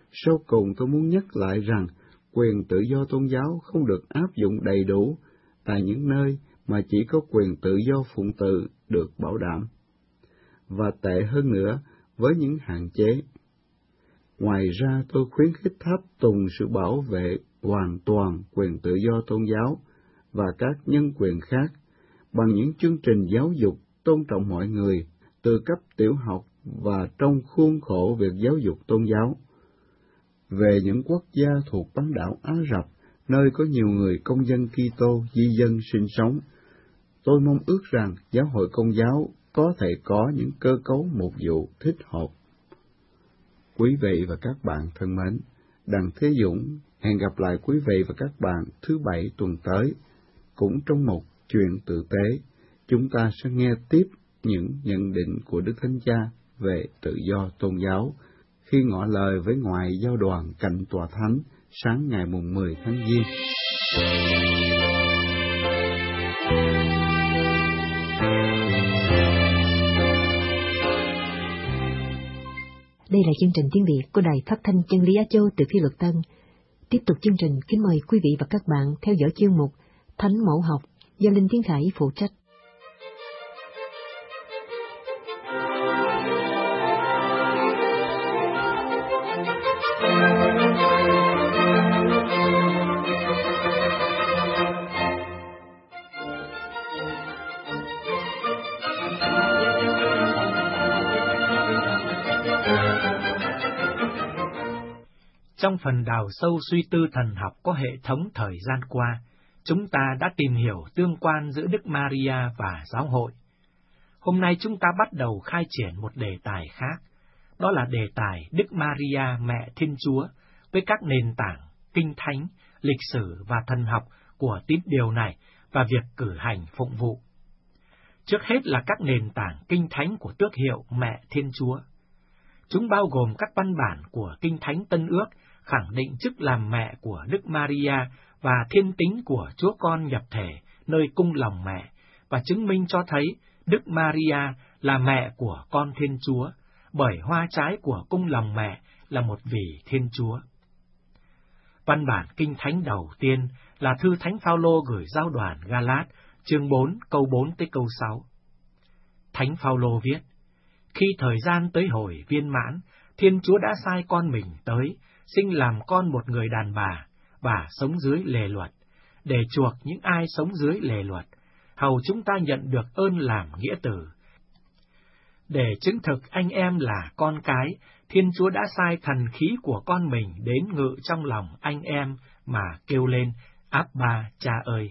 Sau cùng tôi muốn nhắc lại rằng quyền tự do tôn giáo không được áp dụng đầy đủ tại những nơi mà chỉ có quyền tự do phụng tự được bảo đảm, và tệ hơn nữa với những hạn chế. Ngoài ra, tôi khuyến khích tháp tùng sự bảo vệ hoàn toàn quyền tự do tôn giáo và các nhân quyền khác bằng những chương trình giáo dục tôn trọng mọi người từ cấp tiểu học và trong khuôn khổ việc giáo dục tôn giáo. Về những quốc gia thuộc bán đảo Ả Rập, nơi có nhiều người công dân Kitô di dân sinh sống, tôi mong ước rằng giáo hội Công giáo có thể có những cơ cấu mục vụ thích hợp. Quý vị và các bạn thân mến, Đặng Thế Dũng hẹn gặp lại quý vị và các bạn thứ Bảy tuần tới, cũng trong một chuyện tử tế. Chúng ta sẽ nghe tiếp những nhận định của Đức Thánh Cha về tự do tôn giáo khi ngỏ lời với ngoại giao đoàn cạnh tòa thánh sáng ngày mùng mười tháng Giêng. Đây là chương trình tiếng Việt của Đài Phát thanh Chân lý Á Châu từ Phi Luật Tân. Tiếp tục chương trình, kính mời quý vị và các bạn theo dõi chuyên mục Thánh Mẫu Học do Linh Tiến Khải phụ trách. Trong phần đào sâu suy tư thần học có hệ thống thời gian qua, chúng ta đã tìm hiểu tương quan giữa Đức Maria và giáo hội. Hôm nay chúng ta bắt đầu khai triển một đề tài khác, đó là đề tài Đức Maria Mẹ Thiên Chúa với các nền tảng kinh thánh, lịch sử và thần học của tín điều này và việc cử hành phụng vụ. Trước hết là các nền tảng kinh thánh của tước hiệu Mẹ Thiên Chúa. Chúng bao gồm các văn bản của Kinh Thánh Tân Ước khẳng định chức làm mẹ của Đức Maria và thiên tính của Chúa Con nhập thể nơi cung lòng mẹ, và chứng minh cho thấy Đức Maria là mẹ của con Thiên Chúa, bởi hoa trái của cung lòng mẹ là một vị Thiên Chúa. Văn bản Kinh Thánh đầu tiên là thư Thánh Phaolô gửi giáo đoàn Ga-lát, chương bốn, câu bốn tới câu sáu. Thánh Phaolô viết: Khi thời gian tới hồi viên mãn, Thiên Chúa đã sai con mình tới, sinh làm con một người đàn bà, và sống dưới lề luật, để chuộc những ai sống dưới lề luật, hầu chúng ta nhận được ơn làm nghĩa tử. Để chứng thực anh em là con cái, Thiên Chúa đã sai thần khí của con mình đến ngự trong lòng anh em mà kêu lên: Abba, Cha ơi!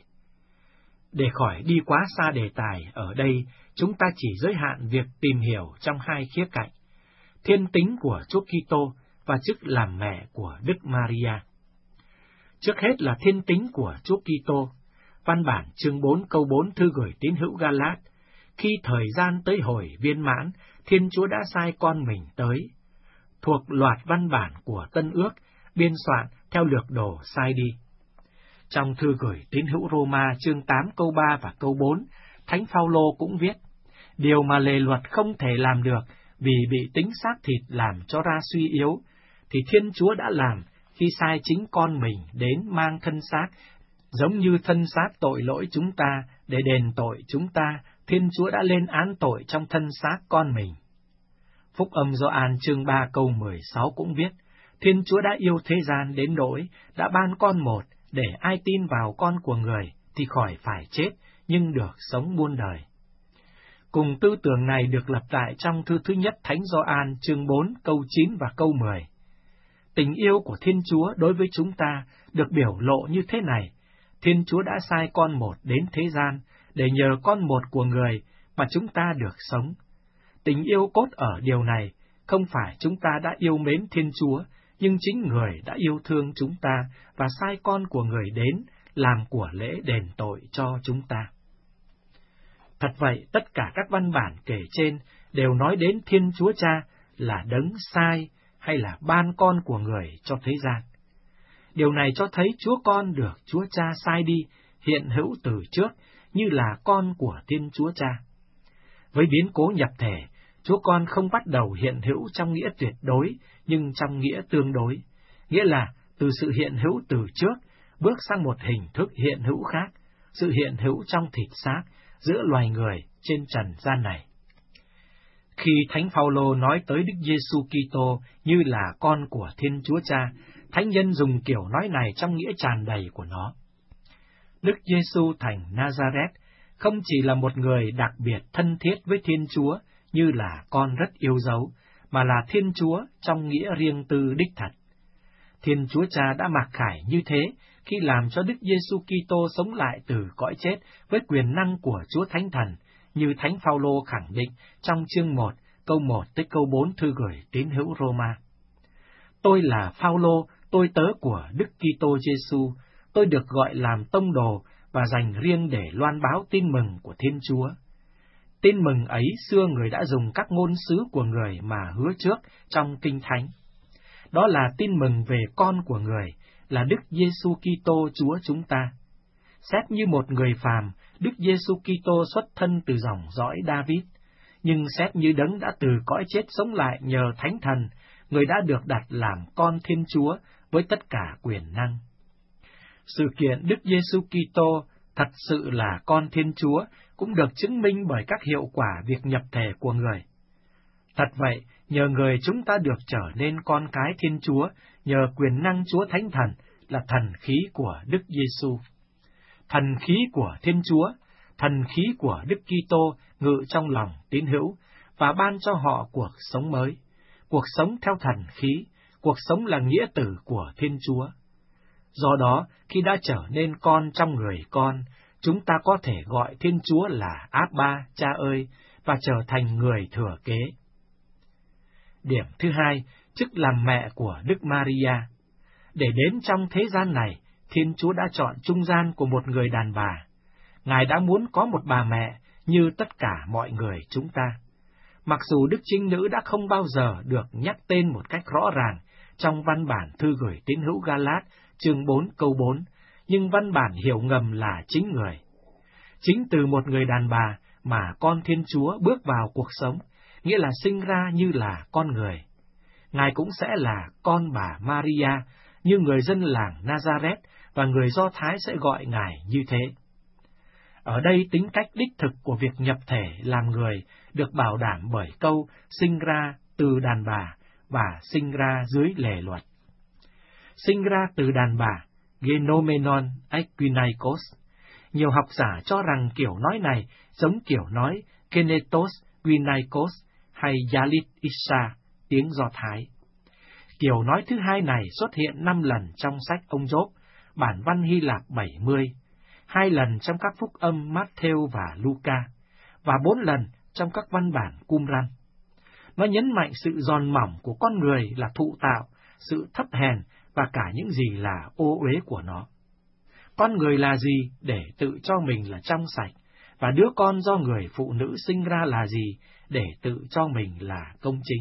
Để khỏi đi quá xa đề tài, ở đây chúng ta chỉ giới hạn việc tìm hiểu trong hai khía cạnh: thiên tính của Chúa Kitô và chức làm mẹ của Đức Maria. Trước hết là thiên tính của Chúa Kitô. Văn bản chương bốn câu bốn thư gửi tín hữu Ga-lát: Khi thời gian tới hồi viên mãn, Thiên Chúa đã sai con mình tới. Thuộc loạt văn bản của Tân Ước, biên soạn theo lược đồ sai đi. Trong thư gửi tín hữu Roma chương tám câu ba và câu bốn, Thánh Phaolô cũng viết: Điều mà lề luật không thể làm được vì bị tính xác thịt làm cho ra suy yếu, thì Thiên Chúa đã làm khi sai chính con mình đến mang thân xác, giống như thân xác tội lỗi chúng ta, để đền tội chúng ta. Thiên Chúa đã lên án tội trong thân xác con mình. Phúc âm Gioan chương ba câu mười sáu cũng viết: Thiên Chúa đã yêu thế gian đến nỗi đã ban con một, để ai tin vào con của người thì khỏi phải chết, nhưng được sống muôn đời. Cùng tư tưởng này được lặp lại trong thư thứ nhất Thánh Gioan chương bốn câu chín và câu mười. Tình yêu của Thiên Chúa đối với chúng ta được biểu lộ như thế này: Thiên Chúa đã sai con một đến thế gian, để nhờ con một của người mà chúng ta được sống. Tình yêu cốt ở điều này không phải chúng ta đã yêu mến Thiên Chúa, nhưng chính người đã yêu thương chúng ta và sai con của người đến làm của lễ đền tội cho chúng ta. Thật vậy, tất cả các văn bản kể trên đều nói đến Thiên Chúa Cha là đấng sai hay là ban con của người cho thế gian. Điều này cho thấy Chúa Con được Chúa Cha sai đi, hiện hữu từ trước, như là con của Thiên Chúa Cha. Với biến cố nhập thể, Chúa Con không bắt đầu hiện hữu trong nghĩa tuyệt đối, nhưng trong nghĩa tương đối, nghĩa là từ sự hiện hữu từ trước, bước sang một hình thức hiện hữu khác, sự hiện hữu trong thịt xác giữa loài người trên trần gian này. Khi Thánh Phaolô nói tới Đức Giêsu Kitô như là con của Thiên Chúa Cha, thánh nhân dùng kiểu nói này trong nghĩa tràn đầy của nó. Đức Giêsu thành Nazareth không chỉ là một người đặc biệt thân thiết với Thiên Chúa như là con rất yêu dấu, mà là Thiên Chúa trong nghĩa riêng tư đích thật. Thiên Chúa Cha đã mặc khải như thế khi làm cho Đức Giêsu Kitô sống lại từ cõi chết với quyền năng của Chúa Thánh Thần, như Thánh Phaolô khẳng định trong chương một, câu một tới câu bốn thư gửi tín hữu Roma. Tôi là Phaolô, tôi tớ của Đức Kitô Giêsu, tôi được gọi làm tông đồ và dành riêng để loan báo tin mừng của Thiên Chúa. Tin mừng ấy xưa người đã dùng các ngôn sứ của người mà hứa trước trong Kinh Thánh. Đó là tin mừng về con của người, là Đức Giêsu Kitô Chúa chúng ta. Xét như một người phàm, Đức Giêsu Kitô xuất thân từ dòng dõi David, nhưng xét như đấng đã từ cõi chết sống lại nhờ Thánh Thần, người đã được đặt làm con Thiên Chúa với tất cả quyền năng. Sự kiện Đức Giêsu Kitô thật sự là con Thiên Chúa cũng được chứng minh bởi các hiệu quả việc nhập thể của người. Thật vậy, nhờ người chúng ta được trở nên con cái Thiên Chúa, nhờ quyền năng Chúa Thánh Thần là thần khí của Đức Giêsu. Thần khí của Thiên Chúa, thần khí của Đức Kitô ngự trong lòng tín hữu và ban cho họ cuộc sống mới, cuộc sống theo thần khí, cuộc sống là nghĩa tử của Thiên Chúa. Do đó, khi đã trở nên con trong người con, chúng ta có thể gọi Thiên Chúa là Abba, Cha ơi, và trở thành người thừa kế. Điểm thứ hai, chức làm mẹ của Đức Maria. Để đến trong thế gian này, Thiên Chúa đã chọn trung gian của một người đàn bà. Ngài đã muốn có một bà mẹ như tất cả mọi người chúng ta. Mặc dù Đức Trinh Nữ đã không bao giờ được nhắc tên một cách rõ ràng trong văn bản thư gửi tín hữu Galat, chương bốn câu bốn, nhưng văn bản hiểu ngầm là chính người. Chính từ một người đàn bà mà con Thiên Chúa bước vào cuộc sống, nghĩa là sinh ra như là con người. Ngài cũng sẽ là con bà Maria, như người dân làng Nazareth và người Do Thái sẽ gọi Ngài như thế. Ở đây tính cách đích thực của việc nhập thể làm người được bảo đảm bởi câu sinh ra từ đàn bà và sinh ra dưới lề luật. Sinh ra từ đàn bà, genomenon equinaikos. Nhiều học giả cho rằng kiểu nói này giống kiểu nói kenetos guinaikos hay yalit isha, tiếng Do Thái. Kiểu nói thứ hai này xuất hiện năm lần trong sách ông Gióp, bản văn Hy Lạp bảy mươi, hai lần trong các phúc âm Matthew và Luca, và bốn lần trong các văn bản Qumran. Nó nhấn mạnh sự giòn mỏng của con người là thụ tạo, sự thấp hèn và cả những gì là ô uế của nó. Con người là gì để tự cho mình là trong sạch, và đứa con do người phụ nữ sinh ra là gì để tự cho mình là công chính.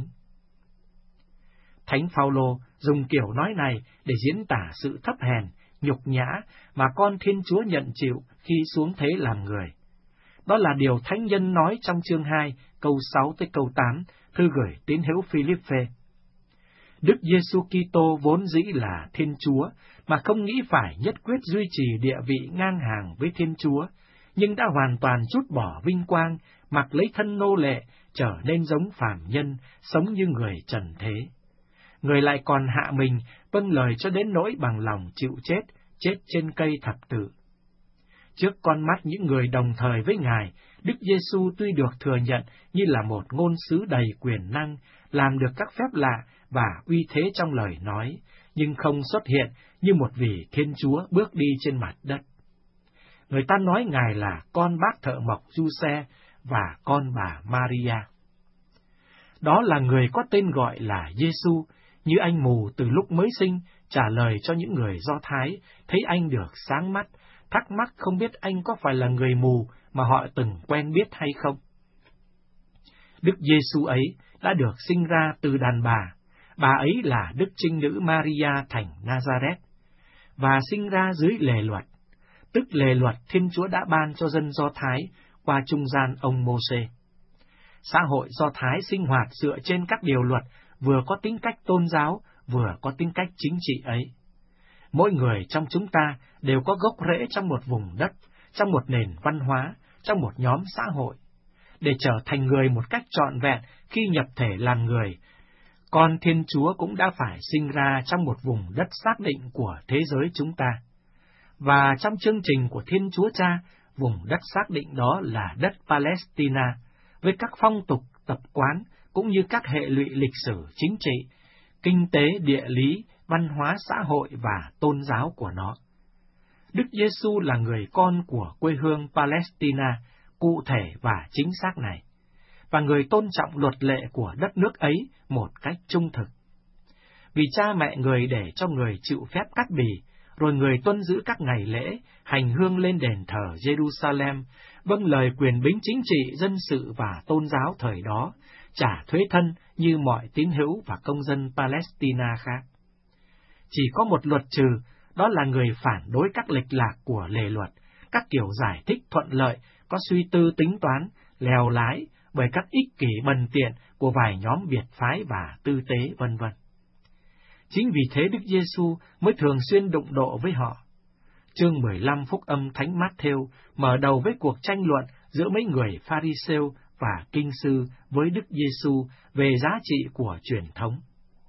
Thánh Phaolô dùng kiểu nói này để diễn tả sự thấp hèn, nhục nhã mà con Thiên Chúa nhận chịu khi xuống thế làm người. Đó là điều thánh nhân nói trong chương hai, câu sáu tới câu tám, thư gửi tín hữu Philippe. Đức Giêsu Kitô vốn dĩ là Thiên Chúa, mà không nghĩ phải nhất quyết duy trì địa vị ngang hàng với Thiên Chúa, nhưng đã hoàn toàn trút bỏ vinh quang, mặc lấy thân nô lệ, trở nên giống phàm nhân, sống như người trần thế. Người lại còn hạ mình, vâng lời cho đến nỗi bằng lòng chịu chết, chết trên cây thập tự. Trước con mắt những người đồng thời với Ngài, Đức Giêsu tuy được thừa nhận như là một ngôn sứ đầy quyền năng, làm được các phép lạ và uy thế trong lời nói, nhưng không xuất hiện như một vị Thiên Chúa bước đi trên mặt đất. Người ta nói Ngài là con bác thợ mộc Giuse và con bà Maria. Đó là người có tên gọi là Giêsu, như anh mù từ lúc mới sinh trả lời cho những người Do Thái, thấy anh được sáng mắt, thắc mắc không biết anh có phải là người mù mà họ từng quen biết hay không. Đức Giêsu ấy đã được sinh ra từ đàn bà, bà ấy là Đức Trinh Nữ Maria thành Nazareth, và sinh ra dưới lề luật, tức lề luật Thiên Chúa đã ban cho dân Do Thái qua trung gian ông Môsê. Xã hội Do Thái sinh hoạt dựa trên các điều luật vừa có tính cách tôn giáo, vừa có tính cách chính trị ấy. Mỗi người trong chúng ta đều có gốc rễ trong một vùng đất, trong một nền văn hóa, trong một nhóm xã hội. Để trở thành người một cách trọn vẹn khi nhập thể làm người, con Thiên Chúa cũng đã phải sinh ra trong một vùng đất xác định của thế giới chúng ta. Và trong chương trình của Thiên Chúa Cha, vùng đất xác định đó là đất Palestina, với các phong tục, tập quán, cũng như các hệ lụy lịch sử, chính trị, kinh tế, địa lý, văn hóa, xã hội và tôn giáo của nó. Đức Giêsu là người con của quê hương Palestina, cụ thể và chính xác này, và người tôn trọng luật lệ của đất nước ấy một cách trung thực. Vì cha mẹ người để cho người chịu phép cắt bì, rồi người tuân giữ các ngày lễ, hành hương lên đền thờ Jerusalem, vâng lời quyền bính chính trị, dân sự và tôn giáo thời đó, trả thuế thân như mọi tín hữu và công dân Palestina khác. Chỉ có một luật trừ, đó là người phản đối các lệch lạc của lề luật, các kiểu giải thích thuận lợi, có suy tư tính toán, lèo lái bởi các ích kỷ bần tiện của vài nhóm biệt phái và tư tế vân vân. Chính vì thế Đức Giêsu mới thường xuyên đụng độ với họ. Chương mười lăm Phúc âm Thánh Mát-thêu mở đầu với cuộc tranh luận giữa mấy người Pha-ri-sêu và kinh sư với Đức Giêsu về giá trị của truyền thống.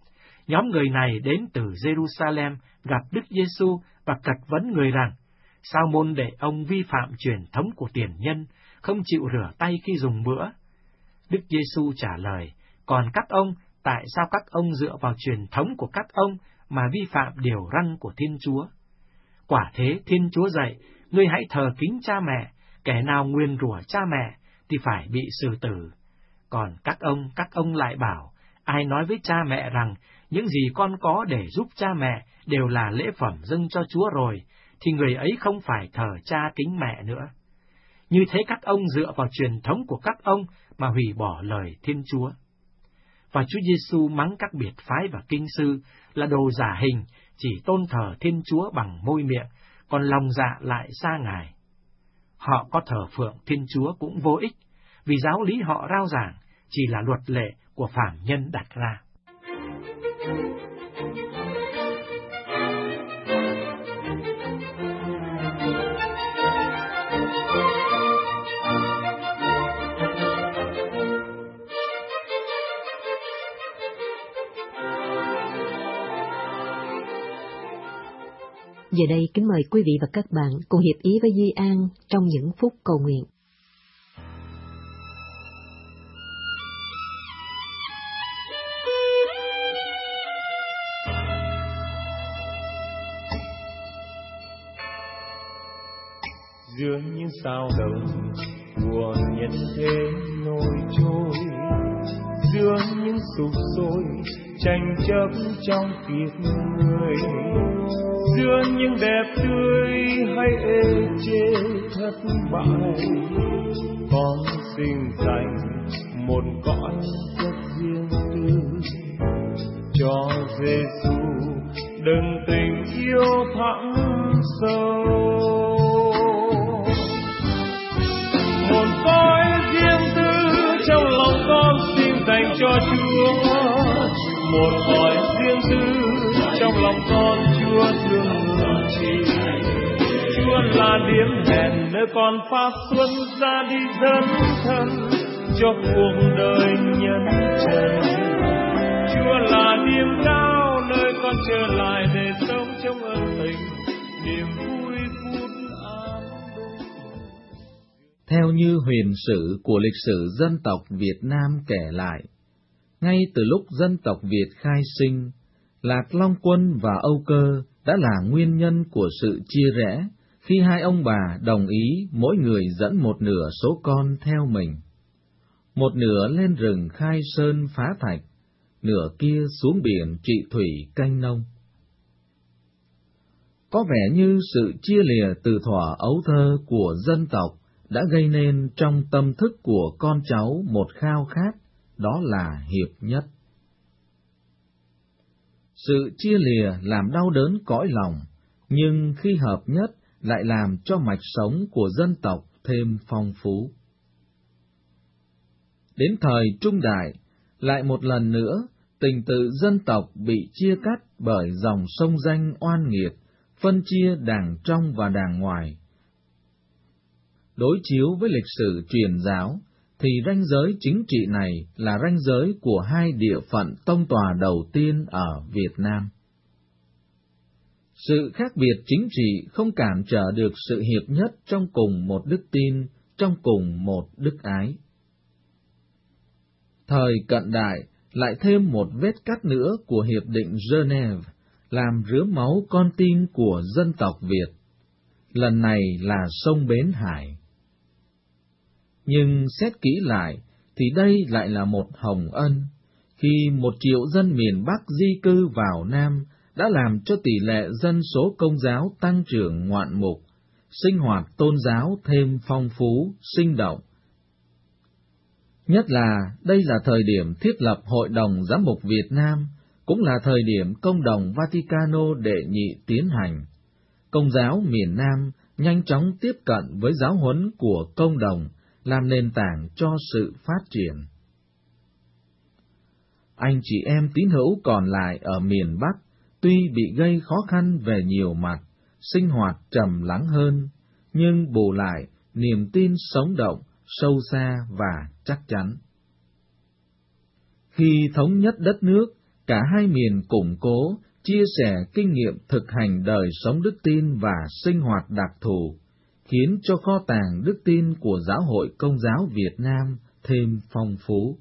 Nhóm người này đến từ Jerusalem gặp Đức Giêsu và cật vấn người rằng, sao môn đệ ông vi phạm truyền thống của tiền nhân, không chịu rửa tay khi dùng bữa? Đức Giêsu trả lời, còn các ông, tại sao các ông dựa vào truyền thống của các ông mà vi phạm điều răn của Thiên Chúa? Quả thế Thiên Chúa dạy, ngươi hãy thờ kính cha mẹ, kẻ nào nguyền rủa cha mẹ thì phải bị xử tử. Còn các ông, các ông lại bảo, ai nói với cha mẹ rằng, những gì con có để giúp cha mẹ đều là lễ phẩm dâng cho Chúa rồi, thì người ấy không phải thờ cha kính mẹ nữa. Như thế các ông dựa vào truyền thống của các ông mà hủy bỏ lời Thiên Chúa. Và Chúa Giêsu mắng các biệt phái và kinh sư là đồ giả hình, chỉ tôn thờ Thiên Chúa bằng môi miệng, còn lòng dạ lại xa Ngài. Họ có thờ phượng Thiên Chúa cũng vô ích, vì giáo lý họ rao giảng chỉ là luật lệ của phàm nhân đặt ra. Giờ đây kính mời quý vị và các bạn cùng hiệp ý với Duy An trong những phút cầu nguyện. Giữa những sao đồng của nhân thế nổi trôi, giữa những sục sôi tranh chấp trong kiếp người, giữa những đẹp tươi hay ê chê thất bại, con xin dành một cõi rất riêng tư cho Giêsu, đừng tình yêu thẳm sâu. Một cõi riêng tư trong lòng con xin dành cho Chúa, một cõi riêng tư trong lòng con Chúa thương chỉ. Chúa là điểm hẹn nơi con phát xuân ra đi dấn thân cho cuộc đời nhân trần. Chúa là điểm cao nơi con trở lại để sống trong ân tình, niềm vui phút an bình. Theo như huyền sử của lịch sử dân tộc Việt Nam kể lại, ngay từ lúc dân tộc Việt khai sinh, Lạc Long Quân và Âu Cơ đã là nguyên nhân của sự chia rẽ khi hai ông bà đồng ý mỗi người dẫn một nửa số con theo mình. Một nửa lên rừng khai sơn phá thạch, nửa kia xuống biển trị thủy canh nông. Có vẻ như sự chia lìa từ thuở ấu thơ của dân tộc đã gây nên trong tâm thức của con cháu một khao khát, đó là hiệp nhất. Sự chia lìa làm đau đớn cõi lòng, nhưng khi hợp nhất lại làm cho mạch sống của dân tộc thêm phong phú. Đến thời Trung Đại, lại một lần nữa, tình tự dân tộc bị chia cắt bởi dòng sông danh oan nghiệt, phân chia đảng trong và đảng ngoài. Đối chiếu với lịch sử truyền giáo, thì ranh giới chính trị này là ranh giới của hai địa phận tông tòa đầu tiên ở Việt Nam. Sự khác biệt chính trị không cản trở được sự hiệp nhất trong cùng một đức tin, trong cùng một đức ái. Thời cận đại lại thêm một vết cắt nữa của Hiệp định Geneva, làm rướm máu con tim của dân tộc Việt. Lần này là sông Bến Hải. Nhưng xét kỹ lại, thì đây lại là một hồng ân, khi một triệu dân miền Bắc di cư vào Nam đã làm cho tỷ lệ dân số Công giáo tăng trưởng ngoạn mục, sinh hoạt tôn giáo thêm phong phú, sinh động. Nhất là đây là thời điểm thiết lập Hội đồng Giám mục Việt Nam, cũng là thời điểm Công đồng Vaticano đệ nhị tiến hành. Công giáo miền Nam nhanh chóng tiếp cận với giáo huấn của Công đồng, làm nền tảng cho sự phát triển. Anh chị em tín hữu còn lại ở miền Bắc, tuy bị gây khó khăn về nhiều mặt, sinh hoạt trầm lắng hơn, nhưng bù lại niềm tin sống động, sâu xa và chắc chắn. Khi thống nhất đất nước, cả hai miền củng cố, chia sẻ kinh nghiệm thực hành đời sống đức tin và sinh hoạt đặc thù, khiến cho kho tàng đức tin của Giáo hội Công giáo Việt Nam thêm phong phú.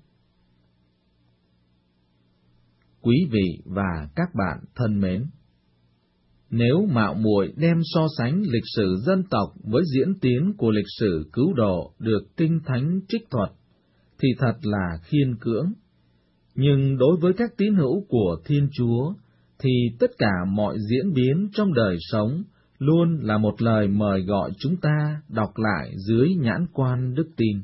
Quý vị và các bạn thân mến, nếu mạo muội đem so sánh lịch sử dân tộc với diễn tiến của lịch sử cứu độ được Kinh Thánh trích thuật, thì thật là khiên cưỡng. Nhưng đối với các tín hữu của Thiên Chúa, thì tất cả mọi diễn biến trong đời sống luôn là một lời mời gọi chúng ta đọc lại dưới nhãn quan đức tin.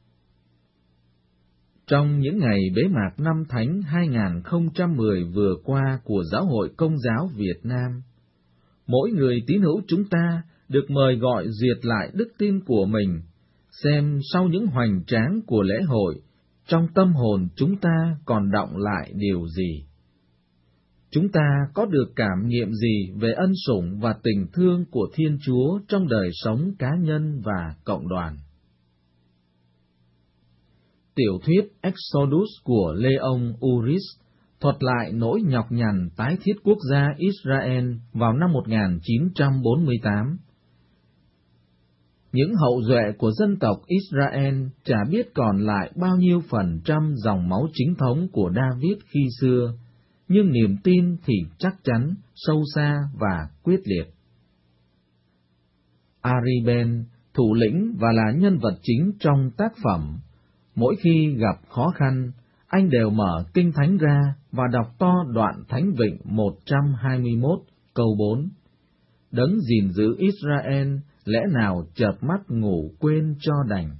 Trong những ngày bế mạc năm Thánh hai không một không vừa qua của Giáo hội Công giáo Việt Nam, mỗi người tín hữu chúng ta được mời gọi duyệt lại đức tin của mình, xem sau những hoành tráng của lễ hội, trong tâm hồn chúng ta còn đọng lại điều gì. Chúng ta có được cảm nghiệm gì về ân sủng và tình thương của Thiên Chúa trong đời sống cá nhân và cộng đoàn? Tiểu thuyết Exodus của Leon Uris thuật lại nỗi nhọc nhằn tái thiết quốc gia Israel vào năm một nghìn chín trăm bốn mươi tám. Những hậu duệ của dân tộc Israel chả biết còn lại bao nhiêu phần trăm dòng máu chính thống của David khi xưa, nhưng niềm tin thì chắc chắn, sâu xa và quyết liệt. Ariben, thủ lĩnh và là nhân vật chính trong tác phẩm, mỗi khi gặp khó khăn, anh đều mở Kinh Thánh ra và đọc to đoạn Thánh Vịnh một trăm hai mươi mốt, câu bốn. Đấng gìn giữ Israel, lẽ nào chợp mắt ngủ quên cho đành.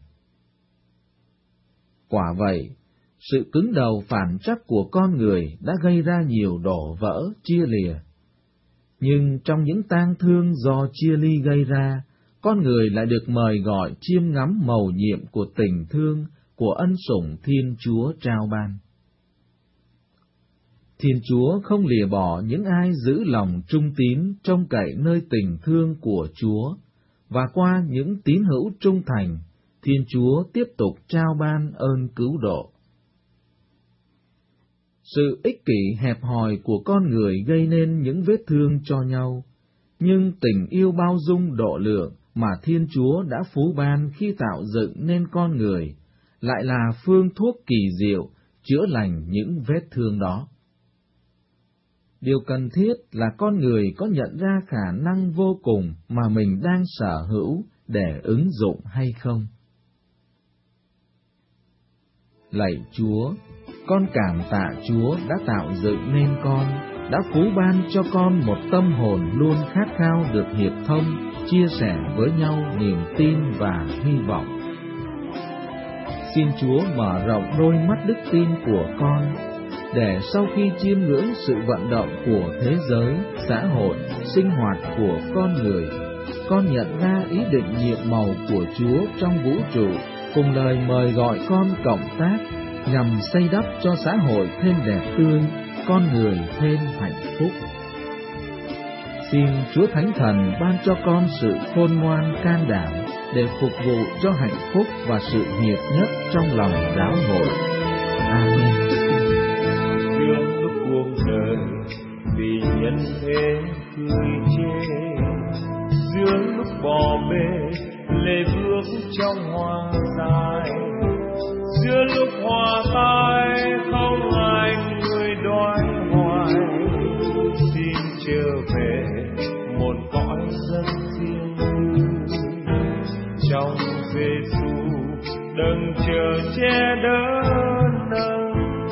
Quả vậy, sự cứng đầu phản trắc của con người đã gây ra nhiều đổ vỡ, chia lìa. Nhưng trong những tang thương do chia ly gây ra, con người lại được mời gọi chiêm ngắm mầu nhiệm của tình thương, của ân sủng Thiên Chúa trao ban. Thiên Chúa không lìa bỏ những ai giữ lòng trung tín trông cậy nơi tình thương của Chúa, và qua những tín hữu trung thành, Thiên Chúa tiếp tục trao ban ơn cứu độ. Sự ích kỷ hẹp hòi của con người gây nên những vết thương cho nhau, nhưng tình yêu bao dung độ lượng mà Thiên Chúa đã phú ban khi tạo dựng nên con người, lại là phương thuốc kỳ diệu chữa lành những vết thương đó. Điều cần thiết là con người có nhận ra khả năng vô cùng mà mình đang sở hữu để ứng dụng hay không. Lạy Chúa, con cảm tạ Chúa đã tạo dựng nên con, đã phú ban cho con một tâm hồn luôn khát khao được hiệp thông, chia sẻ với nhau niềm tin và hy vọng. Xin Chúa mở rộng đôi mắt đức tin của con, để sau khi chiêm ngưỡng sự vận động của thế giới, xã hội, sinh hoạt của con người, con nhận ra ý định nhiệm màu của Chúa trong vũ trụ cùng lời mời gọi con cộng tác nhằm xây đắp cho xã hội thêm đẹp tươi, con người thêm hạnh phúc. Xin Chúa Thánh Thần ban cho con sự khôn ngoan can đảm để phục vụ cho hạnh phúc và sự hiệp nhất trong lòng giáo hội. Amen. Giữa lúc cuộc đời vì nhân thế cười chê, giữa lúc bỏ bê lệ bước trong hoa dài, giữa lúc hòa tai không ai người đói hoài, xin trở về một cõi rất riêng tư. Trong Giêsu đừng chờ che đỡ nâng,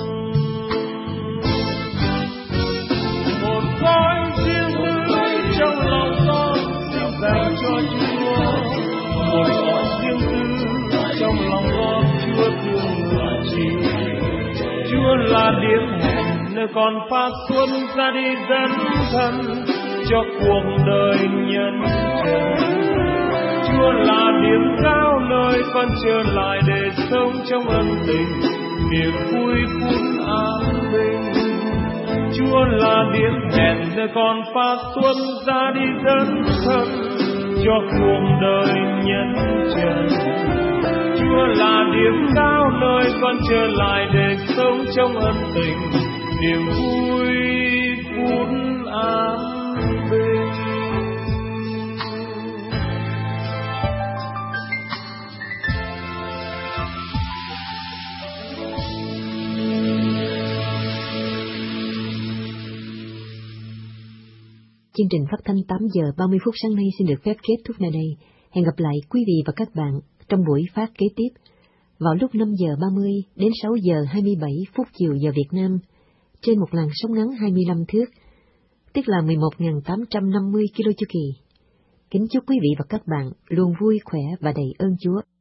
một cõi riêng tư trong lòng con xin dành cho Chúa, một cõi riêng tư trong lòng con Chúa thương người chi. Chúa là điểm hẹn nơi con phát xuất ra đi dấn thân cho cuộc đời nhân trần. Chúa là điểm cao nơi con trở lại để sống trong ân tình, niềm vui phút an bình. Chúa là điểm hẹn nơi con phát xuất ra đi dấn thân cho cuộc đời nhân trần. Chúa là điểm cao nơi con trở lại để sống trong ân tình, niềm vui phút an bình. Chương trình phát thanh tám giờ ba mươi phút sáng nay xin được phép kết thúc nơi đây. Hẹn gặp lại quý vị và các bạn trong buổi phát kế tiếp vào lúc năm giờ ba mươi đến sáu giờ hai mươi bảy phút chiều giờ Việt Nam trên một làn sóng ngắn hai mươi lăm thước, tức là mười một nghìn tám trăm năm mươi ki lô chu kỳ. Kính chúc quý vị và các bạn luôn vui khỏe và đầy ơn Chúa.